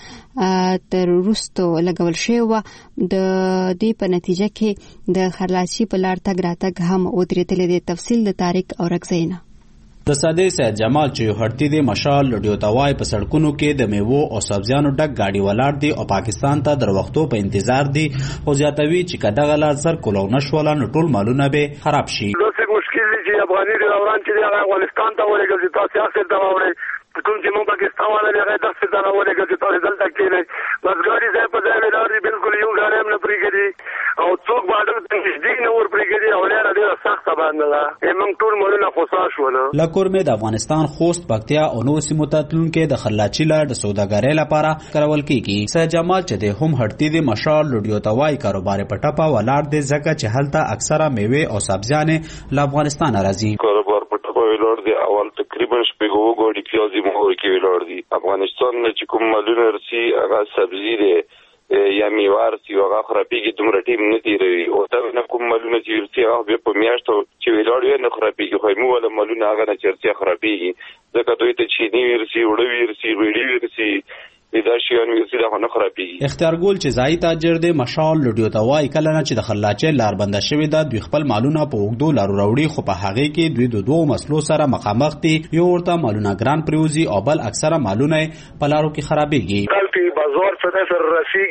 تر وروسته لګول شوی و. د دې په نتیجه کې د خرلاچي په لار تګ راتګ هم ودرېدلی دی. تفصیل د طارق اورکزینا. د ساده سید جمال چې هړتي د مشال لډیو توای په سړکونو کې د میوو او سبزیانو ډک گاډي ولاړ دي او پاکستان ته در وختو په انتظار دي او زیاتوي چې کداغه لازر کولو نشول نو ټول مالونه به خراب شي. دوی مشکل دي چې افغاني دوران چې افغانستان ته ورګل چې تاسو اخر دا وره کوم چې مو پاکستان والا هغه د څه دا ورګل چې تاسو دلته کې بس ګاډي ځای په ځای ولر بالکل یو ګاډي هم نه پریږدي او څوک باندې د نږدې نه ور پریږدي او لاره ډیره سخته باندې ده. موږ ټول مولونه خوشاله شول. لکور مې د افغانستان خوست پکتیا او نور سیمو ته تلونکو د خلاچي لار د سوداګرۍ لپاره کارول کیږي. سید جمال چې د هم هړتي د مشال لډیو توای کاروبار په ټپه ولاړ دي ځکه چې هلته اکثره میوه او سبزیانې له افغانستان راځي. کاروبار په ټپه ولاړ دي. اول تقریبا شپږ وګړي پیازي مهور کې ولاړ دي. افغانستان نه چې کوم مالونه رسي هغه سبزي دي یا میوار سی هغه خرابېږي دومره ټیم نه تیروي او دا نه کوم مالونه چې ورسي هغه په میاشتو چې ولاړ نه خرابېږي خو مو ولا مالونه هغه نه چرته خرابېږي ځکه دوی ته چینی ورسي وړوي ورسي ویډي ورسي دا شیان ورسي دا نه خرابېږي. اختیارګل چې ځای تاجر دی مشال لډیو توای کله نه چې د خلاچې لار بنده شوی دا دوی خپل مالونه په وګدو لارو راوړي خو په هغه کې دوی د دوه مسلو سره مخامخ دي. یو ورته مالونه ګران پریوزي او بل اکثره مالونه په لارو کې خرابېږي. بازار څه سر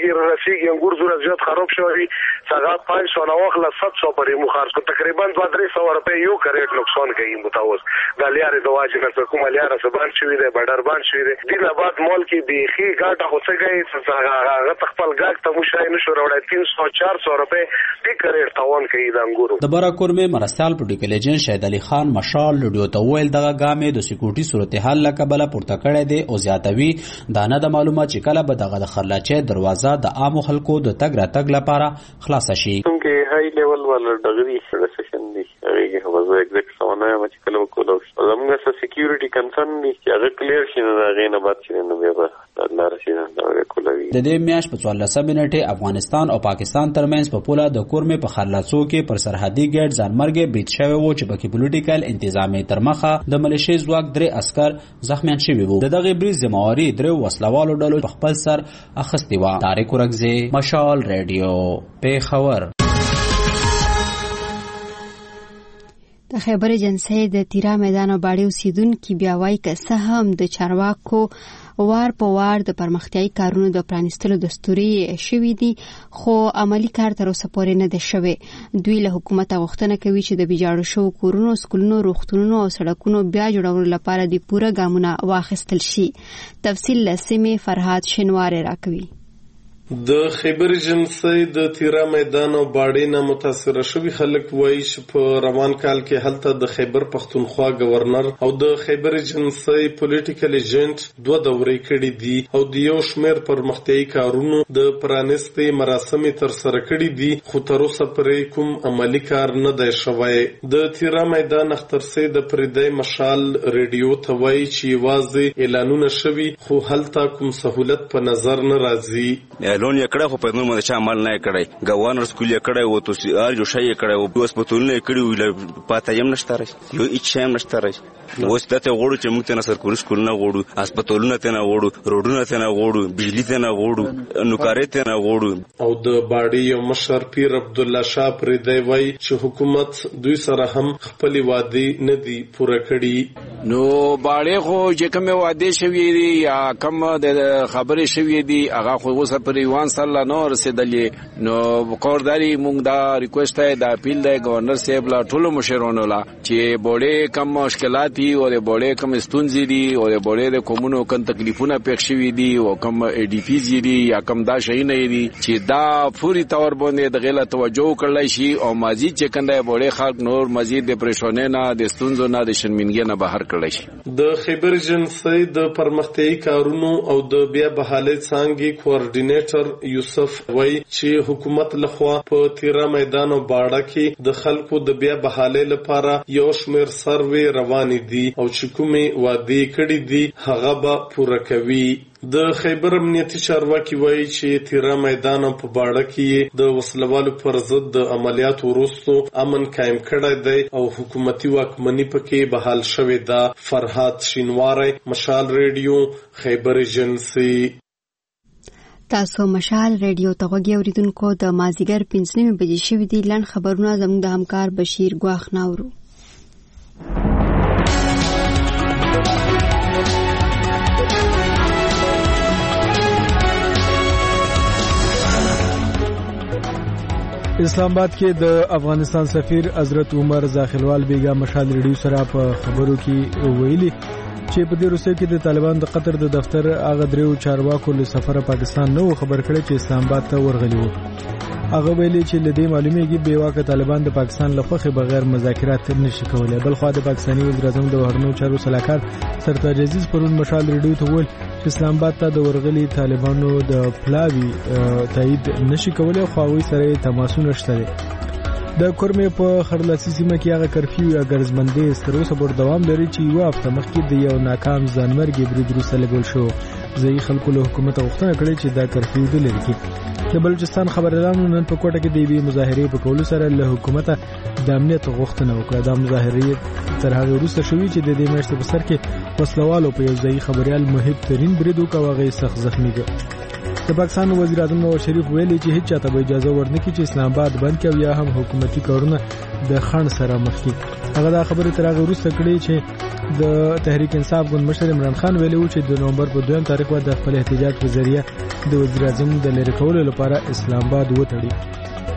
رسیږي انګور زره زیات خراب شوی څنګه 500 نو خلا 700 پرې مخارج کو تقریبا 200 روپے یو کریټ نقصان کوي متوس د لیارې د واجب سره کوم لیارې سبان شوی دی بډر بان شوی دی دینه بعد مال کې بیخي ګاټه هوڅه گئی هغه خپل ګاټ ته مشای نشو راوړای 300-400 روپے ټی کریټ تاوان کوي د انګورو. د برکور مې مرستال پټیکل ایجنټ شهید علي خان مشال لډیو ته ویل دغه ګامې د سکیورټي صورتحال لکبله پورته کړی دی او زیاتوي دانه د معلومات چې کله به دغه خرلاچې دروازه د عامو خلکو د تګ راتګ لپاره خلاص شي. څنګه هاي لیول ولا ډغري سیشن دي هغه هغه ایگزیکټ سونه ما چې کله وکولو زموږ سره سکیورټي کنسرن دي چې هغه کلیر شي نه هغه نه بعد شي نو بیا لار شي نه کولوي. د دې میاش په 14 منټه افغانستان او پاکستان ترمنځ په پوله د کورمه په خرلاڅو کې پر سرحدي ګټ ځانمرګ بریټ شوی وو چې په پولیټیکل انتظامی ترمخه د ملیشي ځواک 3 عسكر زخمیان شوی وو. دغه بریټ زمواري 3 وسلوالو ډلو په خپل سر اخستی و. طارق اورکزی مشال ریډیو پیښور. د خیبر ایجنسی د تیرا میدان او باړې اوسیدونکي بیا وایي که څه هم د چارواکو وار په وار د پرمختیايي کارونو د پرانیستلو دستوري شوي دي خو عملی کار تر اوسه پورې نه دی شوی. دوی له حکومت غوښتنه کوي چې د بیجاړو شوو کورونو، سکولونو، روغتونونو او سړکونو بیا جوړولو لپاره د پوره ګامونه واخیستل شي. تفصیل له سیمې فرهاد شینواری راکوي. د خیبر ایجنسی د تیرا میدان او باړې نه متاثر شوي خلک وایي چې په روان کال کې هلته د خیبر پختونخوا گورنر او د خیبر ایجنسی پولیټیکل ایجنټ 2 دورې کړې دي او د یو شمېر پرمختیايي کارونو د پرانیستي مراسم تر سره کړې دي خو تر اوسه پرې کوم عملی کار نه دی شوی. د تیرا میدان اخترسي د پردی مشال ریډیو ته وایي چې یوازې اعلانونه شوي خو هلته کوم سہولت په نظر نه راځي. لون یې کړه خو په نور باندې چا عمل نه کړی. ګورنر سکول یې کړی وو تو ار جو شي کړی وو اوس په تولنه کړی ویل پاته یم نشته راځي یو هیڅ شي نشته راځي. اوس دته غوړو چې موږ ته نصر کول سکول نه غوړو هسپتالونه ته نه غوړو روډونه ته نه غوړو بجلی ته نه غوړو نوکارې ته نه غوړو. او د باړې یو مشر پیر عبد الله شاه پر دی وای چې حکومت دوی سره هم خپل وعده نه دی پوره کړی. نو باړې خو چې کوم وعده شوی دی یا کوم د خبرې شوی دی هغه خو اوس پرې وان سره نو رسیدلې نو کورداري مونږ دا ریکوست ہے دا اپیل دی گورنر صاحب لا ټولو مشرانو لا چې بوړې کم مشکلات دي او بوړې کم ستونزې دي او بوړې د کومونو کم تکلیفونه پېښ شوي دي او کم ډي پی زی دي یا کم دا شي نه دي چې دا فوري تور باندې د غیله توجه کړلای شي او مازی چې کنده بوړې خلک نور مزید د پریشانه نه د ستونزو نه د شرمنګي نه بهر کړلای شي. د خیبر ایجنسی د پرمختیایي کارونو او د بیا بحالي څانګې کوارډینیټر یوسف وای چې حکومت لخوا په تیرا میدان او باړه کې د خلکو د بیا بحالي لپاره یو شمېر سروې روانې دي او چې کومې وعدې کړې دي هغه به پوره کوي. د خیبر امنیتي چارواکي وایي چې تیرا میدان په باړه کې د وسلوالو پر ضد د عملیاتو وروسته امن قائم کړی دی او حکومتي واکمني پکې بحال شوې ده. فرهاد شینواری، مشال ریډیو، خیبر ایجنسی. تاسو مشال ریډیو ته غوږی اوریدونکو د مازیګر 5 بجې شوې دي. لنډ خبرونه زموږ د همکار بشیر ګواخ ناورو. اسلام آباد کې د افغانستان سفیر حضرت عمر زاخلوال بیگا مشال ریډیو سره په خبرو کې ویلي چې په دې روسیه کې د طالبان د قطر د دفتر هغه دریو چارواکو له سفر پاکستان نو خبر کړی چې اسلام آباد ته ورغلي وو. هغه ویلي چې لدې معلومیږي بیواکه طالبان د پاکستان له خوخه بغیر مذاکرات نشي کولای. بل خو د پاکستاني وزیر اعظم د بهرنیو چارو صلاحکار سرتاج عزیز پرون مشال ریډیو ته ویل چې اسلام آباد ته د ورغلي طالبانو د پلاوی تایید نشي کولای خو هغوی سره تماسونه شته. د کورمې په خرلاسي سیمه کې هغه کرفیو یا ګرځمندې تر اوسه پورې دوام لري چې یو هفته مخکې د یو ناکام ځانمرګي برید وروسته لګول شو. ځایي خلکو له حکومت غوښتنه کړې چې دا کرفیو د لرې کړي. د بلوچستان خبريالانو نن په کوټه کې د یوې مظاهرې په کولو سره له حکومت د امنیت غوښتنه وکړه. دا مظاهرې تر هغه وروسته شوې چې د دې میاشتې په سر کې وسلوالو په یو ځایي خبريال موحد ترين برید وکړ او هغه سخت زخمی کړ. د پاکستان وزیر اعظم نواز شریف ویلي چې هیڅ چاته به اجازه ورنکړي چې اسلام آباد بند کړي یا هم حکومتي کارونه د خنډ سره مخ کړي. هغه دا خبره تر هغه وروسته کړې چې د تحریک انصاف ګوند مشر عمران خان ویلي و چې د نومبر په 2 تاریخ د خپل احتجاج په ذریعہ د وزیر اعظم د لری کولو لپاره اسلام آباد وټړي.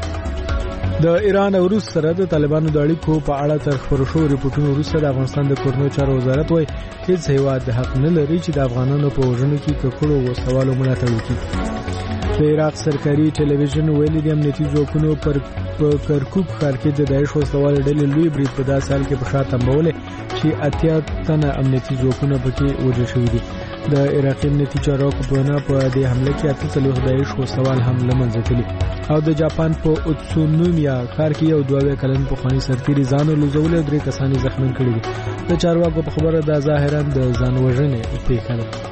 د ایران او روس سره د طالبانو د اړیکو په اړه تر خبرو شو ریپورتونو وروسته د افغانستان د کورنیو چارو وزارت وایي هیڅ هیواد د حق نه لري چې د افغانانو په وژنو کې ککړو وسوالو ملاتړ وکړي. د عراق سرکاري ټلویزیون ویلي د امنیتي ځواکونو پر کرکوک ښار کې د داعش وسوال ډلې لوی برید په داسې حال کې په شا تمبولې چې 80 تنه امنیتي ځواکونه پکې وژل شوي دي. د عراقي امنیتي چارواکو په وینا په دې حمله کې 48 داعش وسوال هم له منځه تللي او د جاپان په اوتسونومیا ښار کې یو 22 کلن پخوانی سرتیري ځان لوزول او 3 کسان زخمي کړي دي. د چارواکو په خبره دا ظاهرا د ځان وژنې پیښه ده.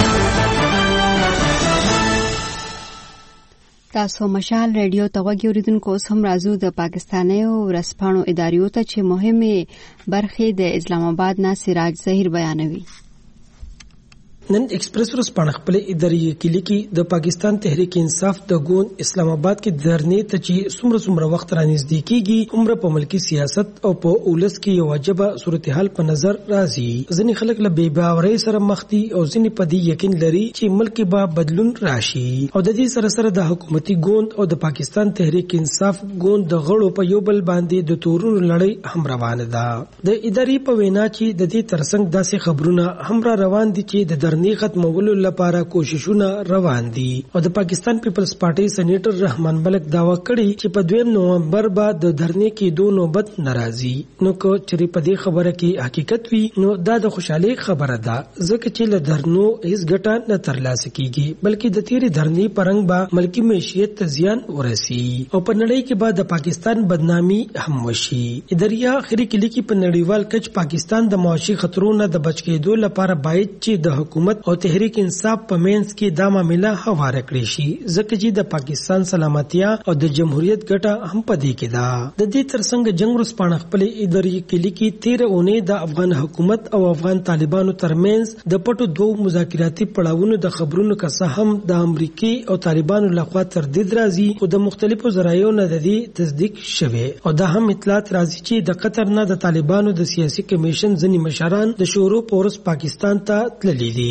تاسو مشال ریډیو ته غوږی اوریدونکو اوس هم راځو د پاکستاني او ورسپانو اداریو ته چې مهمه برخې د اسلام آباد نه سراج ظهیر بیانوي. نن ایکسپریس ورسپانه خپل اداري کلی کې د پاکستان تحریک انصاف د ګوند اسلام آباد کې درنې ته چې څومره وخت رانږدې کیږي عمر په ملکی سیاست او په اولس کې یو واجبه صورتحال په نظر راځي. ځینې خلک له بې باورۍ سره مخ دي او ځینې په دې یقین لري چې ملک به بدلون راشي او د دې سره د حکومتي ګوند او د پاکستان تحریک انصاف ګوند د غړو په یو بل باندې د تورونو لړۍ هم روانه ده. د اداري په وینا چې د دې ترڅنګ داسې خبرونه هم را روان دي چې د درنې ختمولو لپاره کوششونه روان دي او د پاکستان پیپلز پارټي سېنیټر رحمان ملک داوا کړی چې په 2 نومبر به د درنې کې 2 نوبت ناراضي. نو کو چې په دې خبره کې حقیقت وي نو دا د خوشحالي خبره ده ځکه چې له درنو هیڅ ګټه نه ترلاسه کیږي بلکې د تیری درنې پرنګ به ملکی معیشت ته زیان ورسي او په نړۍ کې به د پاکستان بدنامي هم وشي. اداریا اخري کلی کې په نړیوال کچ پاکستان د معاشي خطرونو د بچ کېدو لپاره باید چې د حکومت او تحریک انصاف په مینس کې دا معاملې هواره کړې شي ځکه چې د پاکستان سلامتیا او د جمهوریت ګټه هم پدې کې ده. د دې ترڅنګ جنگ ورسپانه خپل اداري کلی کې 13 اونۍ د افغان حکومت او افغان طالبانو ترمنځ د پټو 2 مذاکراتي پړاوونو د خبرونو کسه هم د امریکای او طالبانو لخوا تردید راځي او د مختلفو ذرایعو نه د دې تصدیق شوه او دا هم اطلاعات راځي چې د قطر نه د طالبانو د سیاسي کمیشن ځنی مشران د شورو پورس پاکستان ته تللي دي.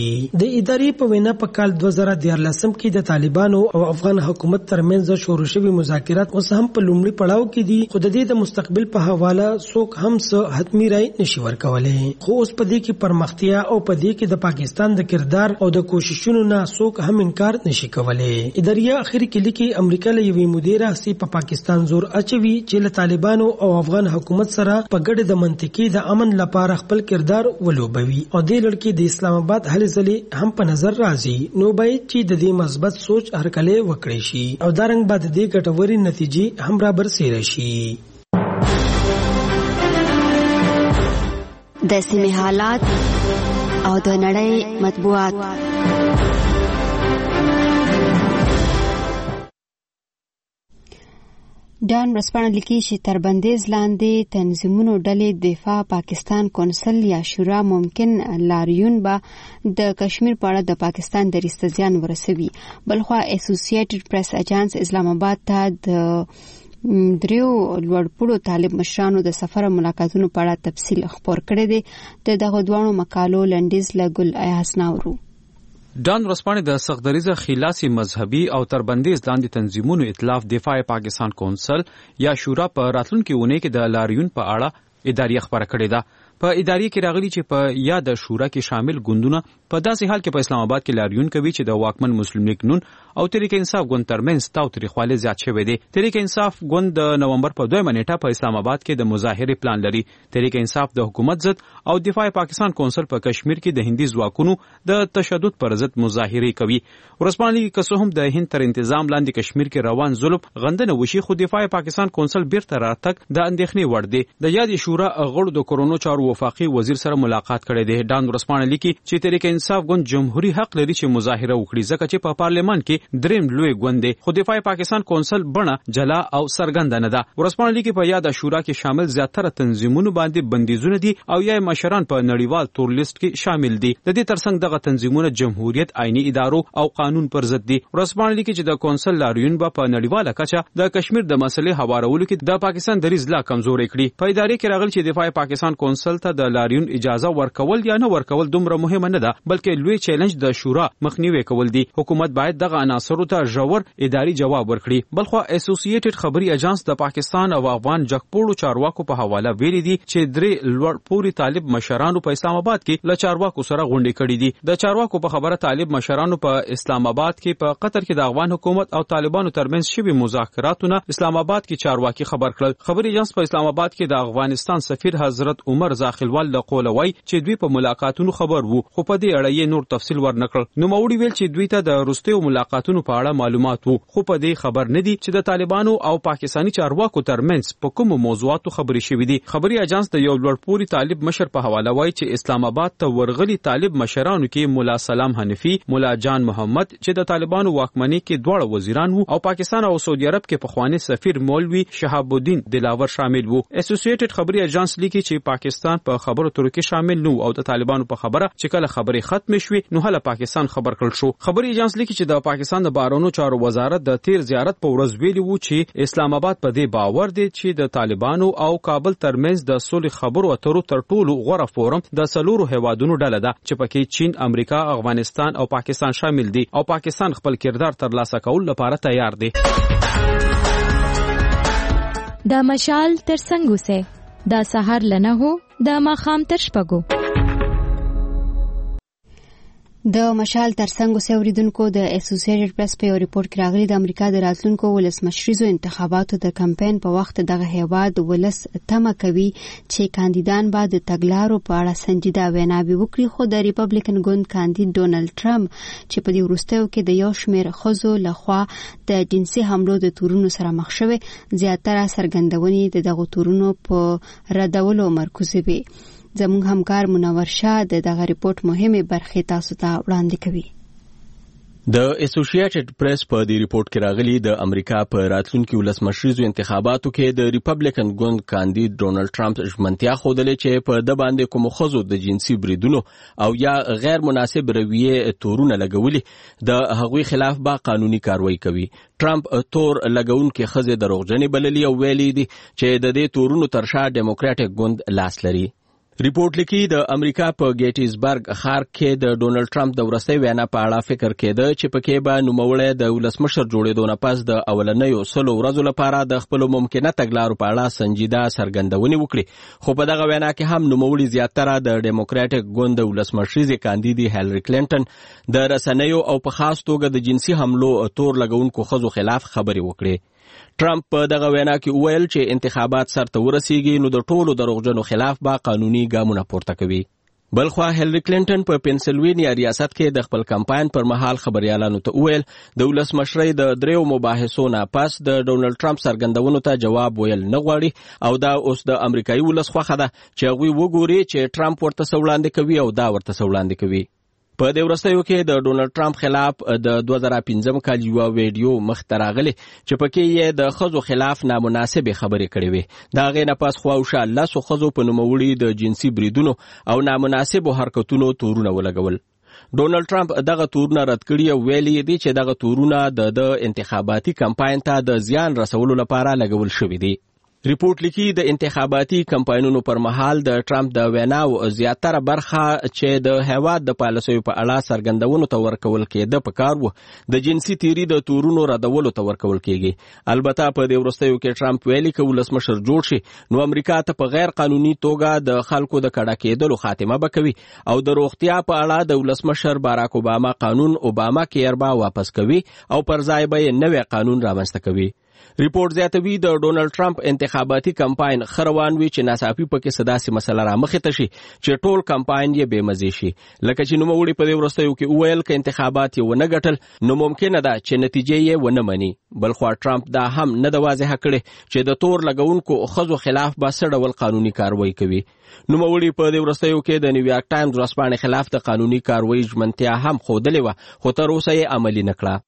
د ادارې په وینا په کال 2014 کې د طالبانو او افغان حکومت ترمنځ شروع شوي مذاکرات اوس هم په لومړي پړاو کې دي، خو د دې د مستقبل په حواله څوک هم څه حتمی رائے نشي ورکولای. خو اوس په دې کې پرمختیا او په دې کې د پاکستان د کردار او د کوششونو نه څوک هم انکار نشي کولای. ادارې اخر کې لیکي امریکا له یوې مودې راهیسې په پاکستان زور اچوي چې له طالبانو او افغان حکومت سره په ګډه د منطقي د امن لپاره خپل کردار ولوبوي او د لړ د اسلام آباد هلې ځلې هم په نظر راځي. نو باید چې د دې مثبت سوچ هرکلی وکړي شي او دارنګ بعد دې ګټوري نتیجې هم را برسېره شي. د سیمې حالات او د نړۍ مطبوعات. ډان ورځپاڼه لیکي چې تر بندیز لاندې تنظیمونو ډلې دفاع پاکستان کونسل یا شورا ممکن لاریون به د کشمیر په اړه د پاکستان دریځ ته زیان ورسوي. بلخوا اسوسییټډ پریس اجانس اسلام آباد ته د دریو لوړپوړو طالب مشرانو د سفر ملاقاتونو په اړه تفصیل خپور کړی دی. د دغه دوانو مقالو لنډیز له ګل ایاسناورو. ډان ورځپاڼې د سختدریزه خلاصي مذهبي او تربندیز لاندې تنظیمونو ائتلاف دفاع پاکستان کونسل یا شورا په راتلونکي اونۍ کې د لاریون په اړه ادارې خبره کړې ده. په ادارې کې راغلي چې په یاد شورا کې شامل ګوندونه په داسې حال کې په اسلام آباد کې لاریون کوي چې د واکمن مسلم لیگ نون او تحریک انصاف ګوند ترمنځ تاوتریخوالی زیات شوی دی. تحریک انصاف ګوند د نومبر په 2 نیټه په اسلام آباد کې د مظاهرې پلان لري. تحریک انصاف د حکومت ضد او دفاع پاکستان کونسل په کشمیر کې د هندي ځواکونو د تشدد پر ضد مظاهرې کوي. ورځپاڼه کې څه هم د هند تر تنظیم لاندې کشمیر کې روان ظلم غندنه وشي، خو دفاع پاکستان کونسل بیرته راتګ د اندېښنې وړ دی. د یاد شورا غړو د کورونو چارو وفاقي وزیر سره ملاقات کړی دی. ډان ورځپاڼه لیکي چې تحریک انصاف ګوند جمهوریت حق لري چې مظاهره وکړي ځکه چې په پارلیمان کې دریم لوی ګوند دی، خو دفاع پاکستان کونسل بڼه جلا او څرګنده نه ده. ورځپاڼه لیکي په یاد شورا کې شامل زیاتره تنظیمونو باندې بندیزونه دي او یا مشران په نړیوال تور لیست کې شامل دي. د دې ترڅنګ دغه تنظیمونه جمهوریت، آئینی ادارو او قانون پر ضد دي. ورځپاڼه لیکي چې د کونسل لاریون په نړیواله کچه د کشمیر د مسلې هوارولو کې د پاکستان دریځ لا کمزوري کړي. په ادارې کې راغلي چې دفاع پاکستان کونسل ته د لاریون اجازه ورکول یا نه ورکول دومره مهمه نه ده، بلکې لوی چیلنج د شورا مخنیوي کول دي. حکومت باید دغه عناصرو ته ژور اداري جواب ورکړي. بلخوا اسوسییټډ خبري اجانس د پاکستان او افغان جګپوړو چارواکو په حواله ویلي دي چې درې لوړپوړي طالب مشرانو په اسلام آباد کې له چارواکو سره غونډې کړې دي. د چارواکو په خبره طالب مشرانو په اسلام آباد کې په قطر کې د افغان حکومت او طالبانو ترمنځ شوي مذاکراتونه اسلام آباد کې چارواکي خبر کړل. خبري اجانس په اسلام آباد کې د افغانستان سفیر حضرت عمر زاخلوال له قوله وای چې دوی په ملاقاتونو خبر وو، خو په دې اړه یې نور تفصیل ورنکړ. نو موري ویل چې دوی ته د وروستیو ملاقاتونو په اړه معلومات وو، خو په دې خبر نه دي چې د طالبانو او پاکستاني چارواکو ترمنځ په کومو موضوعاتو خبرې شوې دي. خبري اجانس د یو لوړپوړي طالب مشر په حواله وایي چې اسلام آباد ته ورغلي طالب مشرانو کې مولا سلام حنفي، مولا جان محمد چې د طالبانو واکمنۍ کې دواړه وزیران وو، او پاکستان او سعودي عرب کې پخوانی سفیر مولوي شهاب الدین دلاور شامل وو. اسوسییټډ خبري اجانس لیکي چې پاکستان په خبرو ترو کې شامل نو او د طالبانو په خبره چې کله خبرې ختم شوې نو هله پاکستان خبر کړل شو. خبري ایجنس لیکي چې د پاکستان د بهرنیو چارو وزارت د تیر زیارت په ورځ ویلي وو چې اسلام آباد په دې باور دی چې د طالبانو او کابل ترمنځ د صلح خبرو اترو تر ټولو غوره فورم د څلورو هیوادونو ډله ده چې پکې چین، امریکا، افغانستان او پاکستان شامل دي او پاکستان خپل کردار ترلاسه کول لپاره تیار دی. د مشال ترڅنګ اوسه د سحر لنه هو د ماخام تر شپږو. د مشال ترڅنګ اوسه اوریدونکو د اسوسییټډ پریس په یو ریپورت کې راغلي د امریکا د راتلونکو ولسمشریزو انتخاباتو د کمپاین په وخت دغه هیواد ولس تمه کوي چې کاندیدان به د تګلارو په اړه سنجیده ویناوې وکړي، خو د ریپبلیکن ګوند کاندید ډونالد ټرمپ چې په دې وروستیو کې د یو شمېر ښځو لخوا د جنسي حملو د تورونو سره مخ شوي، زیاتره څرګندونې د دغو تورونو په ردولو مرکوزې وي. زموږ همکار منور شاه دغه ریپورت مهمه برخه تاسو ته وړاندې کوي. د اسوسییټډ پریس په دې ریپورت کې راغلي د امریکا په راتلونکي ولسمشریزو انتخاباتو کې د ریپبلیکن ګوند کاندید ډونالد ټرمپ ژمنتیا ښودلې چې په د باندې کوم ښځو د جنسي بریدونو او یا غیر مناسب رویې تورونه لګولي د هغوی خلاف به قانوني کاروایی کوي. ټرمپ تور لګونکي ښځې دروغجنې بللي او ویلي دي چې د دې تورونو تر شا ډیموکراټیک ګوند لاس لري. ریپورت لیکي د امریکا په ګیټیزبرګ ښار کې د ډونلډ ټرمپ د ورستۍ وینا په اړه فکر کېده چې پکې به نوموړی د ولسمشر جوړېدو نه پس د اولنیو 100 ورځو لپاره د خپل ممکنه تګلارو په اړه سنجیده څرګندونې وکړي، خو په دغه وینا کې هم نوموړي زیاتره د ډیموکراټک ګوند د ولسمشریزې کاندیدي هیلری کلینټن د رسنیو او په خاص توګه د جنسي حملو تور لګونکو ښځو خلاف خبرې وکړي. ټرمپ په دغه وینا کې وویل چې انتخابات سرته ورسیږي نو د ټولو دروغجنو خلاف به قانوني ګامونه پورته کوي. بلخوا هیلری کلینټن په پنسلوینیا ریاست کې د خپل کمپاین پر مهال خبريالانو ته وویل د ولسمشرۍ د دریو مباحثو نه پس د ډونلډ ټرمپ څرګندونو ته جواب ویل نه غواړي او دا اوس د امریکایي ولس خوښه ده چې هغوی وګوري چې ټرمپ ورته څه وړاندې کوي او دا ورته څه وړاندې کوي. په دې وروستیو کې د ډونلډ ټرمپ خلاف د 2015 کال یو ویډیو مخته راغلی چې پکې یې د ښځو خلاف نامناسبې خبرې کړې وې. د هغې نه پس خواوشا 10 ښځو په نوموړي د جنسي بریدونو او نامناسبو حرکتونو تورونه ولګول. ډونلډ ټرمپ دغه تورونه رد کړي او ویلي دي چې دغه تورونه د انتخاباتي کمپاین ته د زیان رسولو لپاره لګول شوي دي. ریپورت لیکي د انتخاباتي کمپاینونو پر مهال د ټرمپ د ویناو زیاتره برخه چې د هیواد د پالیسیو په اړه څرګندونو ته ورکول کېده په کار و د جنسي تیری د تورونو ردولو ته ورکول کېږي. البته په دې وروستیو کې ټرمپ ویلي که ولسمشر جوړ شي نو امریکا ته په غیر قانوني توګه د خلکو د کډه کېدلو خاتمه به کوي او د روغتیا په اړه د ولسمشر باراک اوباما قانون اوباما کیر به واپس کوي او پر ځای به یې نوی قانون رامنځته کوي. ریپورت زیاتوي د ډونلډ ټرمپ انتخاباتي کمپاین خروان وی چې ناڅاپي پکې صداسي مسله را مخې ته شي چې ټول کمپاین یې بې مزې شي. لکه چې نوموړي په دې وروستیو کې وویل که انتخابات یې ونه ګټل نو ممکنه ده چې نتیجې یې ونه مني. بلخوا ټرمپ دا هم نه ده واضحه کړې چې د تور لګونکو ښځو خلاف به څه ډول قانوني کاروایی کوي. نوموړي په دې وروستیو کې د نیویارک ټایمز ورځپاڼې خلاف د قانوني کاروایی ژمنتیا هم ښودلې وه خو تر اوسه یې عملي نه کړه.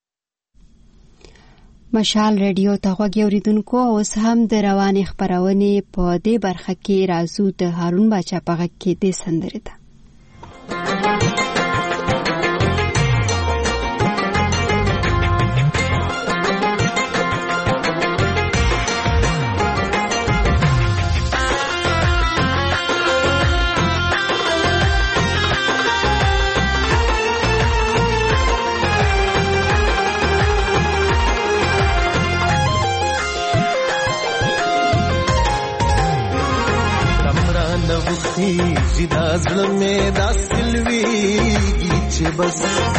مشال ریډیو ته غوږ اوریدونکو اوس هم د روانې خپرونې په دې برخه کې رازو د هارون باچا په غږ کې د سندرې ده. زیدا زړه مې دا سلويږي چې بس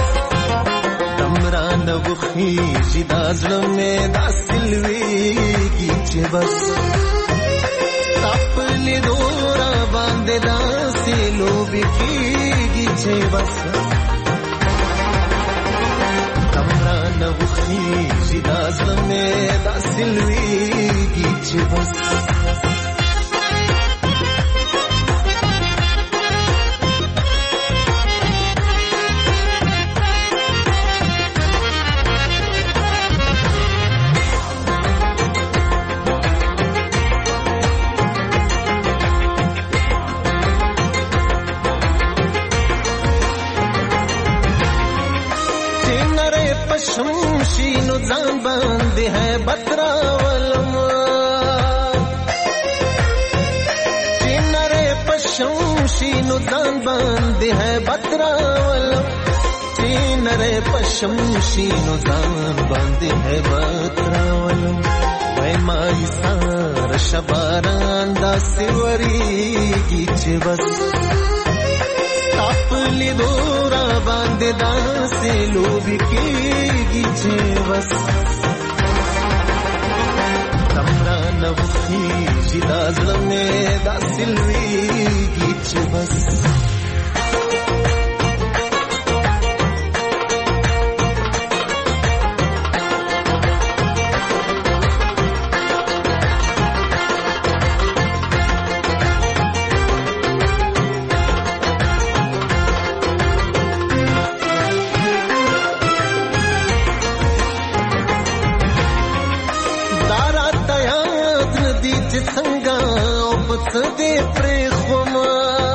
تمران وخی زیدا زړه مې دا سلويږي چې بس خپل دورا باندې دا سلويږي چې بس تمران وخی زیدا زړه مې دا سلويږي چې بس شمشینو ځان باندې ہے بتراولم چینره پشمشینو ځان باندې ہے بتراولم چینره پشمشینو ځان باندې ہے بتراولم وای مای سار شباران دا سیوریږي چې بس خپل دورا باندې داسې لوبي کېږي چې بس تمران وخی چې دا زړه مې داسې لویږي چې بس دې پرې خوما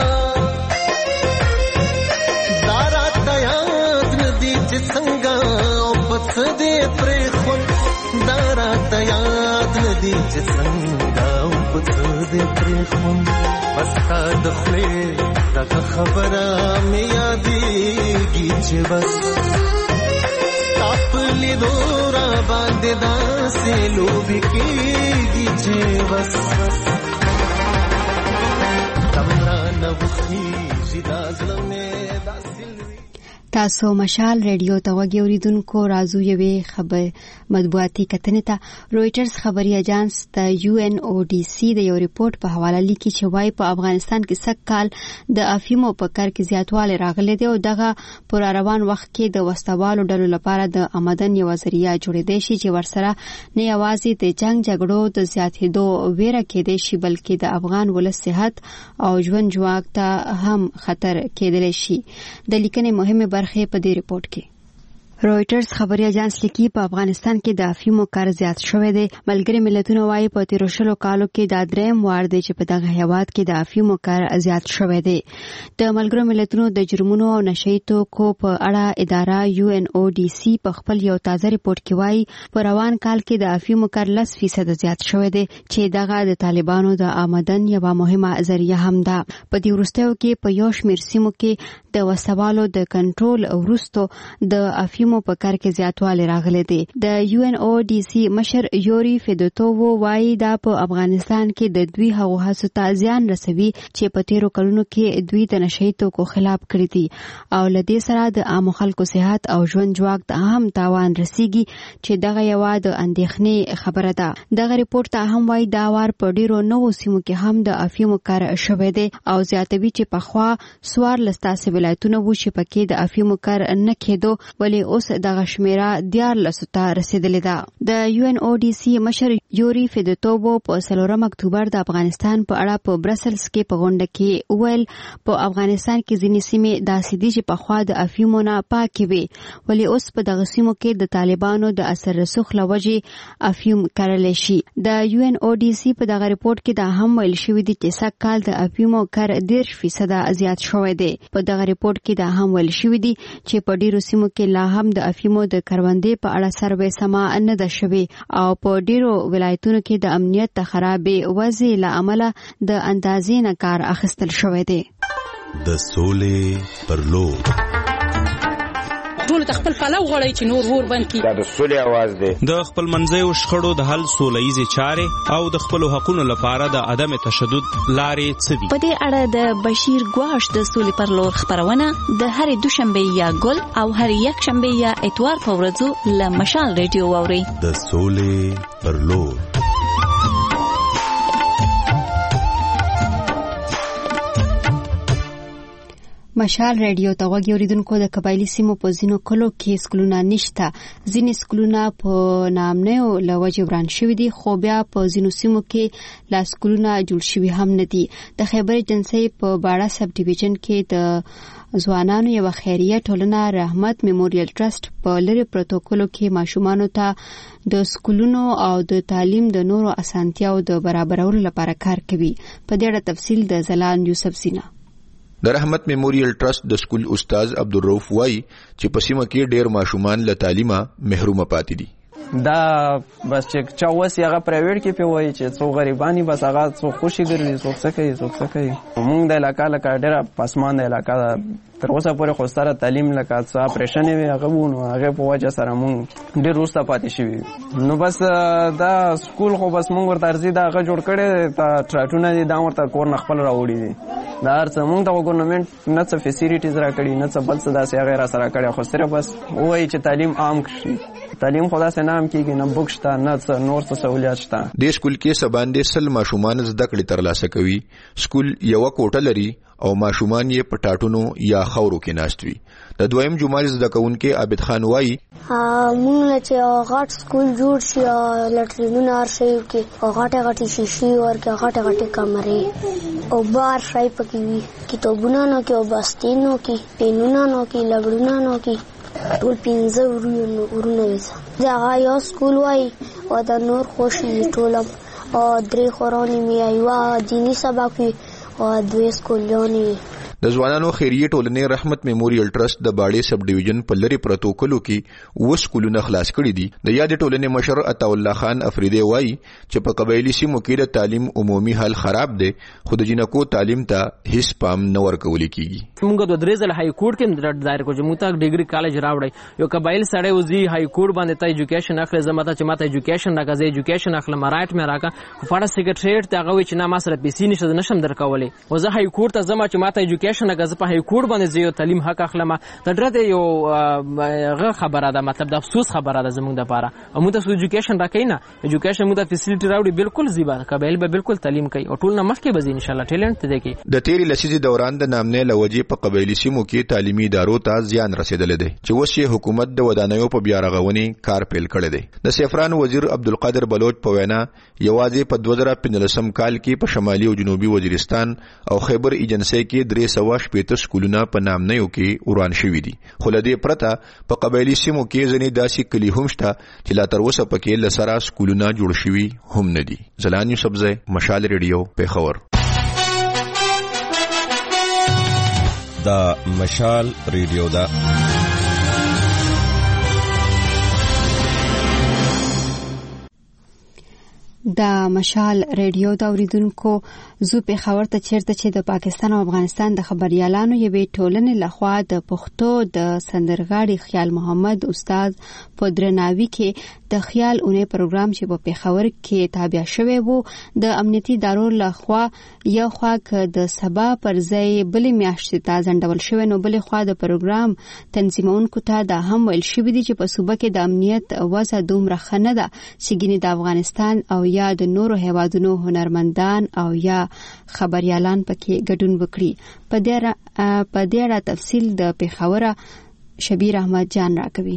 دارا تیاد ندی چې څنګه او پس دې پرې خون دارا تیاد ندی چې څنګه او په څه دې پرېښوم بس تا د خولې دغه خبره مې یادېږي چې بس تا په لیدو را باندې داسې لوبې کېږي چې بس تم رانه وخېږي دا زړه مې داسې تاسو مشال ریډیو ته وګورئ اوریدونکو راځو یوې خبر مطبوعاتي کتنې ته رويټرز خبري اژانس د UNODC د یو ریپورت په حواله لیکي چې وايي په افغانستان کې سږ کال د افیمو په کار کې زیاتوالی راغلی دی او دغه پر روان وخت کې د وسوالو ډلو لپاره د آمدن یو ذریعہ جوړېدای شي چې ورسره نه یوازې د جنگ جګړو د زیاتېدو ویره کېدای شي بلکې د افغان ولس صحت او ژوند جواک ته هم خطر کېدلی شي د لیکنې مهمه برخه په دې ریپورت کې رويټرز خبري اژانس لیکي په افغانستان کې د افیمو کار زیات شوی دی. ملګری ملتونه وايي په تیر شلو کالو کې دا دریم وار دی چې په دغه هیواد کې د افیمو کار زیات شوی دی. د ملګری ملتونو د جرمونو او نشئی توکو په اړه اداره UNODC په خپل یو تازه ریپورت کې وايي په روان کال کې د افیمو کار 10% زیات شوی دی چې دغه د طالبانو د آمدن یو مهمه ذریعہ هم ده. په دې وروستیو کې په یو شمېر سیمو کې د وسوالو د کنټرول او وروستو د افیمو په کار کې زیاتوالی راغلی دی. د UNODC مشر یوري فیدوتوو وايي دا په افغانستان کې د دوی هغو هڅو ته زیان رسوي چې په تیرو کلونو کې دوی د نشئی توکو خلاف کړی دي او له دې سره د عام خلکو صحت او ژوند جواک ته هم تاوان رسیږي چې دغه یو د اندېښنې خبره ده. دغه ریپورت ته هم وايي دا وار په ډیرو نوو سیمو کې هم د افیمو کار شوی دی او زیاتوي چې پخوا 14 ولایتونه وو چې پکې د افیمو کار نه کېدو ولې اوس دغه شمیره 14 ته رسیدلې ده. د UNODC مشر یوري فیدوتوو په 4 اکتوبر د افغانستان په اړه په برسلز کې په غونډه کې ویل په افغانستان کې ځینې سیمې داسې دي چې پخوا د افیمو نه پاکې وي ولې اوس په دغه سیمو کې د طالبانو د اثر رسوخ له وجې افیم کرلی شي. د UNODC په دغه ریپورت کې دا هم ویل شوی دی چې سږ کال د افیمو کار 10% زیات شوی دی. په دغه ریپورت کې دا هم ویل شوی دی چې په ډیرو سیمو کې لا هم د افیمو د کروندې په اړه سروې سما نه ده شوې او په ډیرو ولایتونو کې د امنیت د خرابې وضع له امله د اندازې نه کار اخیستل شوی دی. د سولې پر لور ټول خپل پلو غړی چې نور ور باندې دا د سولې आवाज دی. د خپل منځي او شخړو د حل سولهیزه چارې او د خپل حقوقو لپاره د عدم تشدد لارې څه دي. په دې اړه د بشیر ګواش د سولې پر لور خبرونه د هرې دوشنبه یا ګل او هر یک شنبه یا اتوار په ورځو له مشال ریډیو واوري. د سولې پر لور مشال ریډیو ته وګورئ اوریدونکو د قبایلی سیمو په ځینو کلو کې سکولونه نشته. ځینې سکولونه په نامنیو له وجې وران شوي دي خو بیا په ځینو سیمو کې لا سکولونه جوړ شوي هم نه دي. د خیبر ایجنسۍ په باړه سب ډیویژن کې د ځوانانو یو خیریه ټولنه رحمت میموریل ټرست په لری پروتوکولو کې ماشومانو ته د سکولونو او د تعلیم د نورو اسانتیاو د برابرولو لپاره کار کوي. په دې اړه تفصیل د زلال یوسف زینا. د رحمت میموریل ټرست د سکول استاد عبدالرؤف وای چې په سیمه کې ډېر ماشومان له تعلیمه محروم پاتې دي. دا بس چې چا وسی هغه پرایویټ کې په وای چې څو غریبانی بس هغه څو خوشي ګرځي څوک څه کوي موږ د علاقې لکه ډېر پاسمان د علاقې تر اوسه پورې خو ستاره تعلیم لکه څه اپریشن وي هغه وونه هغه په وجه سره موږ ډېر وروسته پاتې شوي نو بس دا سکول خو بس موږ ورته ارزي دا هغه جوړ کړی تا ټراټونه دي دا ورته کور نه خپل راوړي دي دا هر څه موږ ته ګورنمنت نه څه فیسیلیټیز راکړي نه څه بل څه داسې هغه را سره کړی خو صرف بس وایي چې تعلیم عام شي تعلیم خدا سے نام کیږي نه بوک شته نه نور څه سہولیات شته. د سکول کې سباندې سل ماشومان زده کړې ترلاسه کوي. سکول یو کوټه لري او ماشومان یې پټاټونو یا خاورو کې ناست وي. د دویم جمعه زده کوونکې عابد خان وایي موږ چې غټ سکول جوړ شي لټرینونه هر شی کې غټه شیشې ورکې غټه کمرې او بار شای پکې وي کتابونه نو کې او بستینو کې پینونه نو کې لګړونه نو کې ټول 15 ورونه وي. دا یو سکول وای او دا نور خوشي ټول او درې خورانې می ایوا دینی سبق وي او دوی سکولونی. د ځوانانو خیریه ټولنې رحمت میموریل ټرست د باړې سب ډیویژن په لری پروتو کلو کې و سکولونه خلاص کړي دي. د یاد ټولنې مشر عطا الله خان افریدی وایي چې په قبایلی سیمو کې د تعلیم عمومي حال خراب دی خو د جنکو تعلیم ته هیڅ پام نه ورکول کیږي. موږ د درېزل های کورټ کې دایر کو چې موږ ته ډیګري کالج راوړی یو قبایل سړی وزي های کورټ باندې ته ایجوکیشن اخلي زمته چې ماته ایجوکیشن راکځي ایجوکیشن اخلم رائټ مې راکا فاړه سیکریټریټ ته غوي چې نه ما سره پیسې نشته نشم درکولې وزه های کورټ ته زما چې ماته ایجوکیشن راکځي په های کورټ باندې زیو تعلیم حق اخلم ته درته یو غ خبره ده مطلب د افسوس خبره ده زموږ د پاره موږ ته ایجوکیشن راکې نه ایجوکیشن موږ ته فیسیلیټي راوړي بالکل زیبا قبایل به بالکل تعلیم کوي او ټول نه مخکې به ان شاء الله ټیلنت ته دی د تیری لسیزي دوران د نامنې لوجې په قبایلی سیمو کې تعلیمي ادارو ته زیان رسیدل دي چې اوس یې حکومت د ودانیو په بیا رغونې کار پیل کړی دی. د سیفران وزیر عبدالقادر بلوچ په وینا یوازې په 2015 کال کې په شمالي او جنوبي وزیرستان او خیبر ایجنسی کې 380 سکولونه په نامنیو کې وران شوي دي خو له دې پرته په قبایلی سیمو کې ځینې داسې کلی هم شته چې لا تر اوسه پکې لسره سکولونه جوړ شوي هم نه دي. زلان یوسفزی مشال ریډیو پیښور. دا مشال ریډیو دا د مشال ریډیو دا اوریدونکو زو په خبر ته چیرته چې د پاکستان او افغانستان د خبريالانو یوې ټولنې لخوا د پښتو د سندرغاړي خیال محمد استاد په درناوي کې د خیال اونۍ پروګرام چې په پیښور کې تابع شوی وو د امنیتي ادارو لخوا یو خوا د سبا پر ځای بلې میاشتې ته ځنډول شوی نو بلې خوا د پروګرام تنظیمونکو ته دا هم ویل شوی دی چې په صوبه کې د امنیت وضع دومره ښه نه ده چې ګینې د افغانستان او یا د نورو هیوادونو هنرمندان او یا خبريالان پکې ګډون وکړي. په دې اړه تفصیل د پیښور شبیر احمد جان راکوي.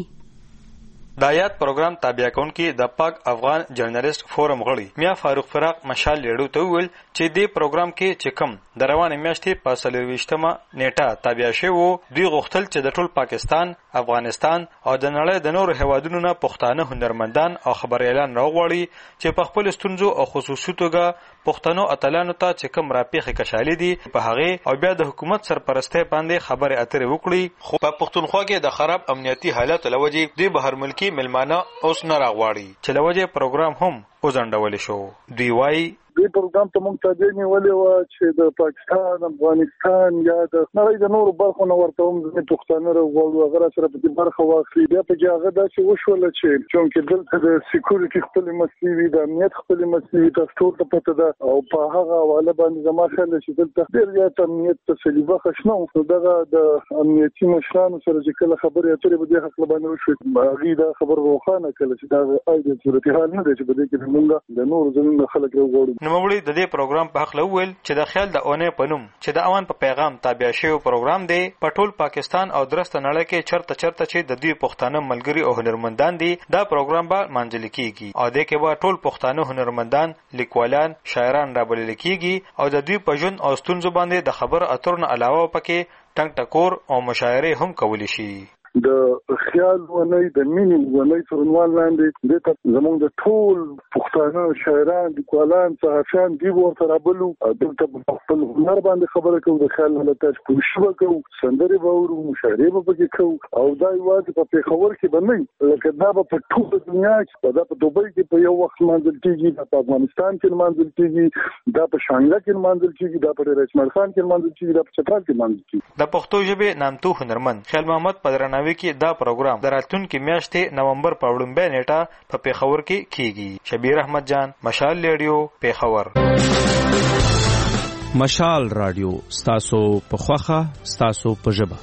د آیات پروګرام تابع کونکي د پاک افغان جرنالست فورم غړي میا فاروق فراق مشال لیډو ته ویل چې دې پروګرام کې چې کم د روانې میاشتې په 23مه نیټه تابع شوی دوی غوښتل چې د ټول پاکستان افغانستان او د نړۍ د نورو هیوادونو نه پښتانه هنرمندان او خبريالان راوړي چې په خپل ستونزو او خصوصي توګه پښتنو اتلانو ته چې کم راپیخي کشالي دي په هغه او بیا د حکومت سرپرستی باندې خبره اترې وکړي خو په پښتونخوا کې د خراب امنیتي حالت لوجې دوی بهر ملکی ملمانه اوس نه راغواړي چې لوجې پروګرام هم وزندول شو. دوی وایي دې پروګرام ته موږ ته دی نیولې و چې د پاکستان افغانستان یا د نړۍ د نورو برخو نه ورته هم د پښتانه راغواړو هغه سره په دې برخه واخلي بیا په هغه داسې وشول چې چونکې دلته د سکیورټي خپل مسلې وي د امنیت خپل مسلې وي تاسو ته پته ده او په هغه حواله باندې زما خیال چې دلته ډېر زیات امنیت ته سلیبه خښنو نو دغه د امنیتي مشرانو سره چې کله خبرې اترې به د حق باندې وشي هغه دا خبر روښانه کړي چې دا اېد صورتحال نه دی چې په دې کې موږ د نورو زمونږ خلک راغواړو. نوموړي د دې پروګرام په حق لوول چې د خیال د اونۍ په نوم چې د اوان په پیغام تابع شوی پروګرام دی په ټول پاکستان او درسته نړۍ کې چرته چې د دوی پښتانه ملګری او هنرمندان دي دا پروګرام به منځل کیږي او د کې به ټول پښتانه هنرمندان لیکوالان شاعران رابلل کیږي او د دوی په ژوند او ستونزو باندې د خبر اترو نه علاوه پکې ټنګ ټکور او مشاعره هم کولی شي. د خیال ونی د مینې ونی څرنوال لاندې د زمونږ د ټول پښتانه شاعران لیکوالان صحافیان دی ورته رابلو دلته په خپل هنر باندې خبره کوو د خیال ملاتړ کوشش وکړو سندرې به ورو مشاعرې به پکې کوو او دا یوازې په پیښور کې باندې لکه دا په ټول دنیا کې دا په دوبۍ کې په یو وخت منځل کېږي په افغانستان کې منځل کېږي دا په شانګله کې منځل کېږي دا په رچمل خان کې منځل کېږي دا په چترال کې منځل کېږي. د پښتو ژبې نامتو هنرمند خیال محمد پدرناوي کې دا پروګرام د راتلونکي میاشتې نومبر په وړاندې نیټه په پیښور کې کیږي. شبیر احمد جان مشال ریډیو پیښور. مشال رادیو ستاسو په خوخه ستاسو په ژبه.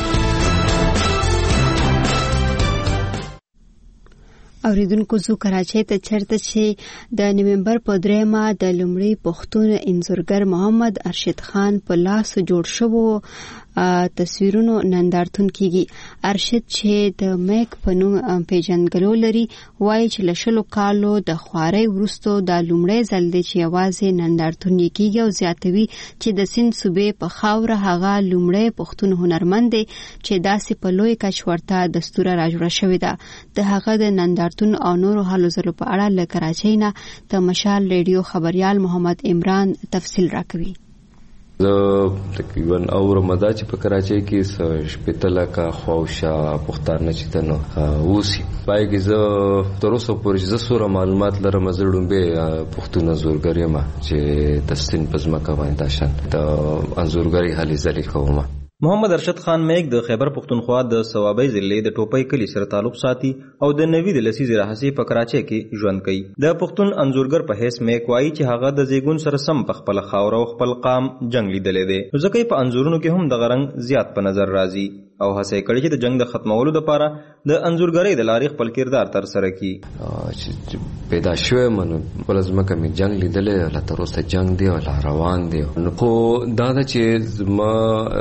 اوریدونکو زو کراچۍ ته چرته چې د نومبر په 3 د لومړي پښتون انځورګر محمد ارشد خان په لاس جوړ شوو تصویرونو نندارتون کیږي. ارشد چې د میک په نوم پیژنګلو لري وایي چې لشلو کالو د خواري ورستو د لومړی ځل دی چې आवाज نندارتون کیږي او زیاتوي چې د سین صوبې په خاور هغه لومړی پښتون هنرمند دی چې داسې په لوی کچ ورته دستور راجوړ شوی ده. د هغه د نندارتون او نورو حالو زلو په اړه ل کراچۍ نه د مشال ریډیو خبريال محمد عمران تفصیل راکوي. تقریبا اورم دا چې په کراچۍ کې شپېته لکه خواوشا پښتانه چې دنو اوسي پای کې زه تر اوسه پورې زه سوره معلومات لرم زه ډومبه پښتون انځورګر یم چې د سین په ځمکه باندې داشن د انځورګري هلې ځلې کوم. محمد ارشد خان میک د خیبر پختونخوا د صوابۍ ضلع د ټوپۍ کلي سره تعلق ساتي او د نوي د لسیزې راهیسې په کراچۍ کې ژوند کوي. د پښتون انځورګر په حیث میک وایي چې هغه د زیږون سره سم په خپل خاور او خپل قام جنگ لیدلی دی، ځکه په انځورونو کې هم دغه رنګ زیات په نظر راځي او هڅه کړې چې د جنگ د ختمولو لپاره د انځورګرۍ د لارې خپل کردار تر سره کړي. پیدا شوی من په ځمکه مې جنگ لیدلی لا تر اوسه جنگ دی او لا روان دی. نو خو دا ده چې زما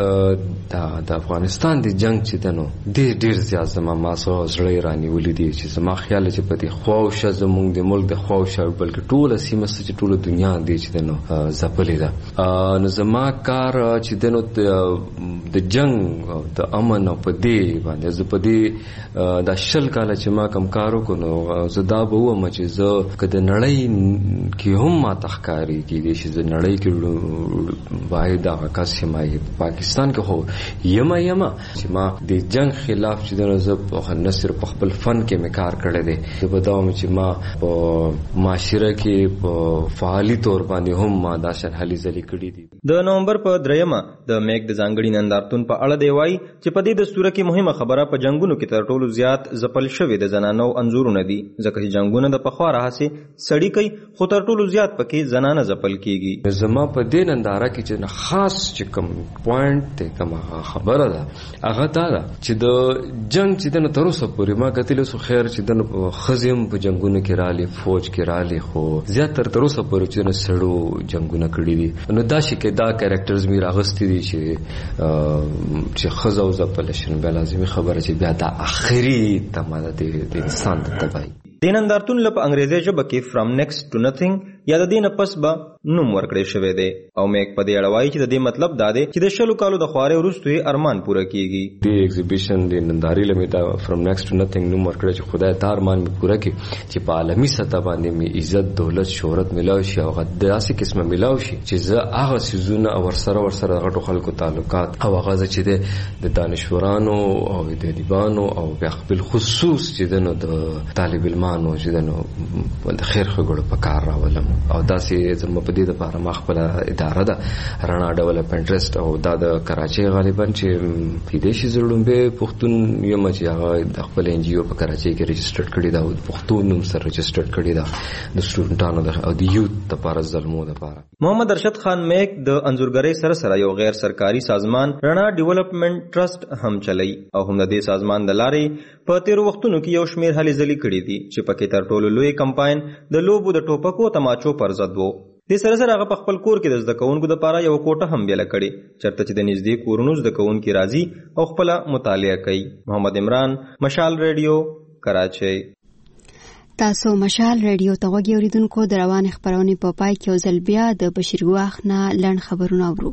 د افغانستان د جنگ چې دنو ډیر زیات زما ماسو زړه رانیولې دي چې زما خیال چې په دې خواوشه زمونږ د ملک د خواوشه بلکې ټوله سیمه چې ټوله دنیا دی چې دنو ځپلې ده. نو زما کار چې دنو د جنگ او د امن او په دې باندې زه په دې د شل کاله چې ما کم کار وکړ نو زه دا به وم چې زه که د نړۍ کې هم ما تخکاری کېږي چې د نړۍ کې باید دغه کس یم پاکستان کې خو یما چې ما د جنگ خلاف چې دغه زه نه صرف په خپل فن کې مې کار کړی دی، زه به دا وایم چې ما په معاشره کې په فعالي طور باندې هم ما دا شان هلې ځلې کړي دي. د نومبر په 3 د میک د ځانګړي نندارتون په اړه دی وایي چې په دې دستوره کې مهمه خبره په جنگونو کې تر ټولو زیات ځپل شوي د زنانو انځورونه دي، ځکه چې جنگونه د پخوا راهیسې سړي کوي خو تر ټولو زیات پکې زنانه ځپل کېږي. زما په دې ننداره کې چې خاص چې کوم پوینټ دی کوم خبره ده هغه دا ده چې د جنگ چې دنه تر اوسه پورې ما کتلی سو خیر چې دنه خزم په جنگونو کې رالي فوج کې رالي خو زیاتره تر اوسه پورې چې نه سړو جنگونه کړي دي. نو دا شي کې دا کریکټرز می راغستې دي چې خزه او ځپل شي بیا لازمي خبره چې بیا دا اخري تماده د انسان د تباہي. د نندارتون په انګریزي ژبه کې فرام نیکسټ ټو نثینګ یا د دې نه پس به نوم ورکړی شوی دی او میک په دې اړه وایي چې د دې مطلب دا دی چې د 100 کالو د خوارې وروسته یې ارمان پوره کیږي. د ایگزیبیشن د ننداري لمې دا فرام نیکسټ ټو نثینګ نوم ورکړی چې خدای ته ارمان مې پوره کړي چې په عالمي سطح باندې مې عزت دولت شهرت ملاوي شي او داسې قسمه ملاوي شي چې زه هغه سيزونه او ورسره غټو خلکو تعلقات او هغه چې د دانشورانو او د ادیبانو او بل خصوص چې د طالب علمانو چې د خیر خګړو په کار راولم او داسې زما په دې لپاره ما خپل اداره ده رڼا ډیولپمنټ ټرست او دا د کراچۍ غالبا چې پیدایشي زړومبه پښتون یم چې هغه د خپل ان جی او په کراچۍ کې رجسټر کړی دا او پښتون نوم سره رجسټر کړی دا د سټوډنټانو او د یوت لپاره زلمو لپاره. محمد ارشد خان میک د انځورګرۍ سره یو غیر سرکاري سازمان رڼا ډیولپمنټ ټرست هم چلای او هم د دې سازمان د لارې په تیرو وختونو کې یو شمیر هلې ځلې کړي دي چې پکې تر ټولو لوی کمپاین د لوبو د ټوپکو تماچو پر ضد وو. د سره هغه په خپل کور کې د زده کوونکو لپاره یو کوټه هم بیل کړي چرته چې د نږدې کورونو زده کوونکي راځي او خپل مطالعه کوي. محمد عمران، مشال ریډیو، کراچۍ. تاسو مشال ریډیو ته غوږی اوریدونکو د روان خبرونه په پای کې ځل بیا د بشیر ګواخ نه لړن خبرونه اورو.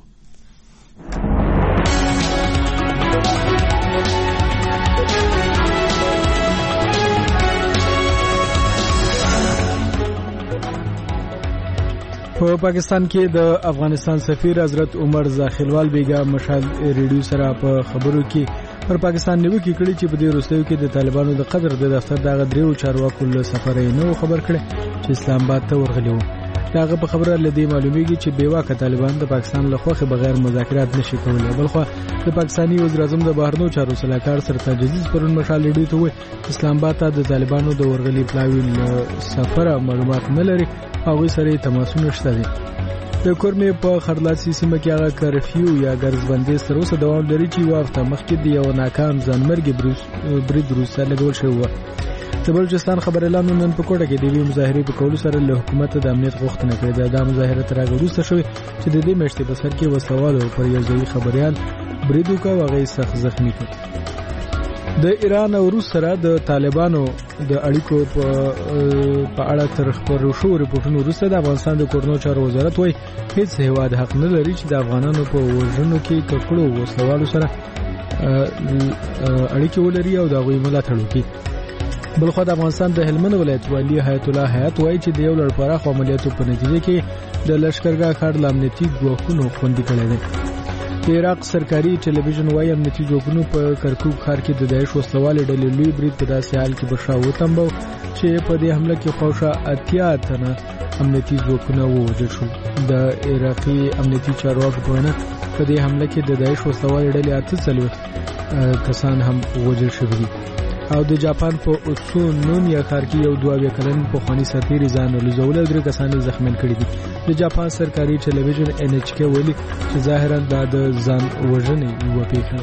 په پاکستان کې د افغانستان سفیر حضرت عمر زاخیلوال بیگا مشال ریډیو سره په خبرو کې پر پاکستان نیوکه کړې چې په دې وروستیو کې د طالبانو د قدر د دفتر دغه دریو چارواکو له سفر یې نو خبر کړي چې اسلام آباد ته ورغلي وو. داغه په خبره لدی معلومیږي چې بیواکه طالبان د پاکستان له خوخه بغیر مذاکرات نشي کولای. بلخو د پاکستاني وزیر اعظم د بهرنیو چارو سلاکار سرتاج عزیز پرون مشال ریډیو ته وایي اسلام آباد ته د طالبانو د ورغلي پلاوی سفر معلومات نه لري او سره تماسونه شته دي. د کورمه په خرلاسی سیمه کې هغه کرفیو یا ګرځبندي سره اوسه دوام لري چې وافته مخکې دی یو ناکام ځانمرګي برید روسه لګول شو. د بلوچستان خبريالانو نن په کوټه کې د وی مظاهره په کولو سره له حکومت د امنیت غوښتنه کړې ده. دا مظاهره تر هغه وروسته شوې چې د دې میاشتې په سر کې وسوالو پر یو ځای خبريال برید وکړ او هغه سخت زخمی کړ. د ایران او روس سره د طالبانو د اړیکو په اړه تر خبرو شو ریپورتونو وروسته د افغانستان د کورنو چارو وزارت وایي هیڅ هیواد حق نه لري چې د افغانانو په وژنو کې ککړو وسلوالو سره اړیکې ولري او د هغوی ملاتړ وکړي. بلخو د افغانستان د هلمند ولایت والی حیات الله حیات وایي چې د یو لړ پراخ عملیاتو په نتیجه کې د لشکرګاه ښار له امنیتي ګواښونو خوندي کړی دی. د عراق سرکاري ټلویزیون وايي امنیتي ځواکونو په کرکوک ښار کې د داعش وسلوالې ډلې لوی برید په داسې حال کې بشا وتمبو چې په دې حمله کې خوشا 80 تنه امنیتي ځواکونه ووژل شول. د عراقي امنیتي چارواکو په وینا په دې حمله کې د داعش وسلوالې ډلې 48 کسان هم وژل شوي دي. او د جاپان په اوسونونیا ښار کې یو 22 کلن پخوانی سرتیری ځان ولزول او 3 کسان زخمیان کړي دي. د جاپان سرکاري ټلویزیون NHK ویلي چې ظاهرا د ځان وژنې یو پیښه.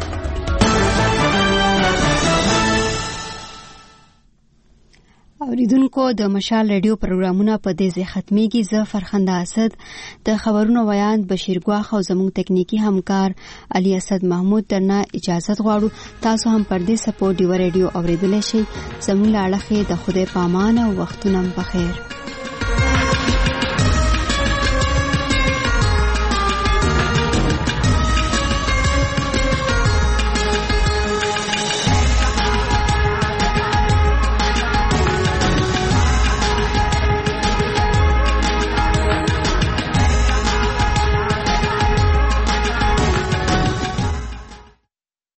اوریدونکو د مشال رادیو پروګرامونه په دې ځای ختميږي. زه فرخنده اسد د خبرونو ویاند بشیر ګواخ او زموږ تکنیکی همکار علي اسد محمود درنه اجازه غواړو. تاسو هم پر دې سپورټ دی رادیو اوریدل شئ. زموږ لاړه د خدای پامان او وختونه بخیر.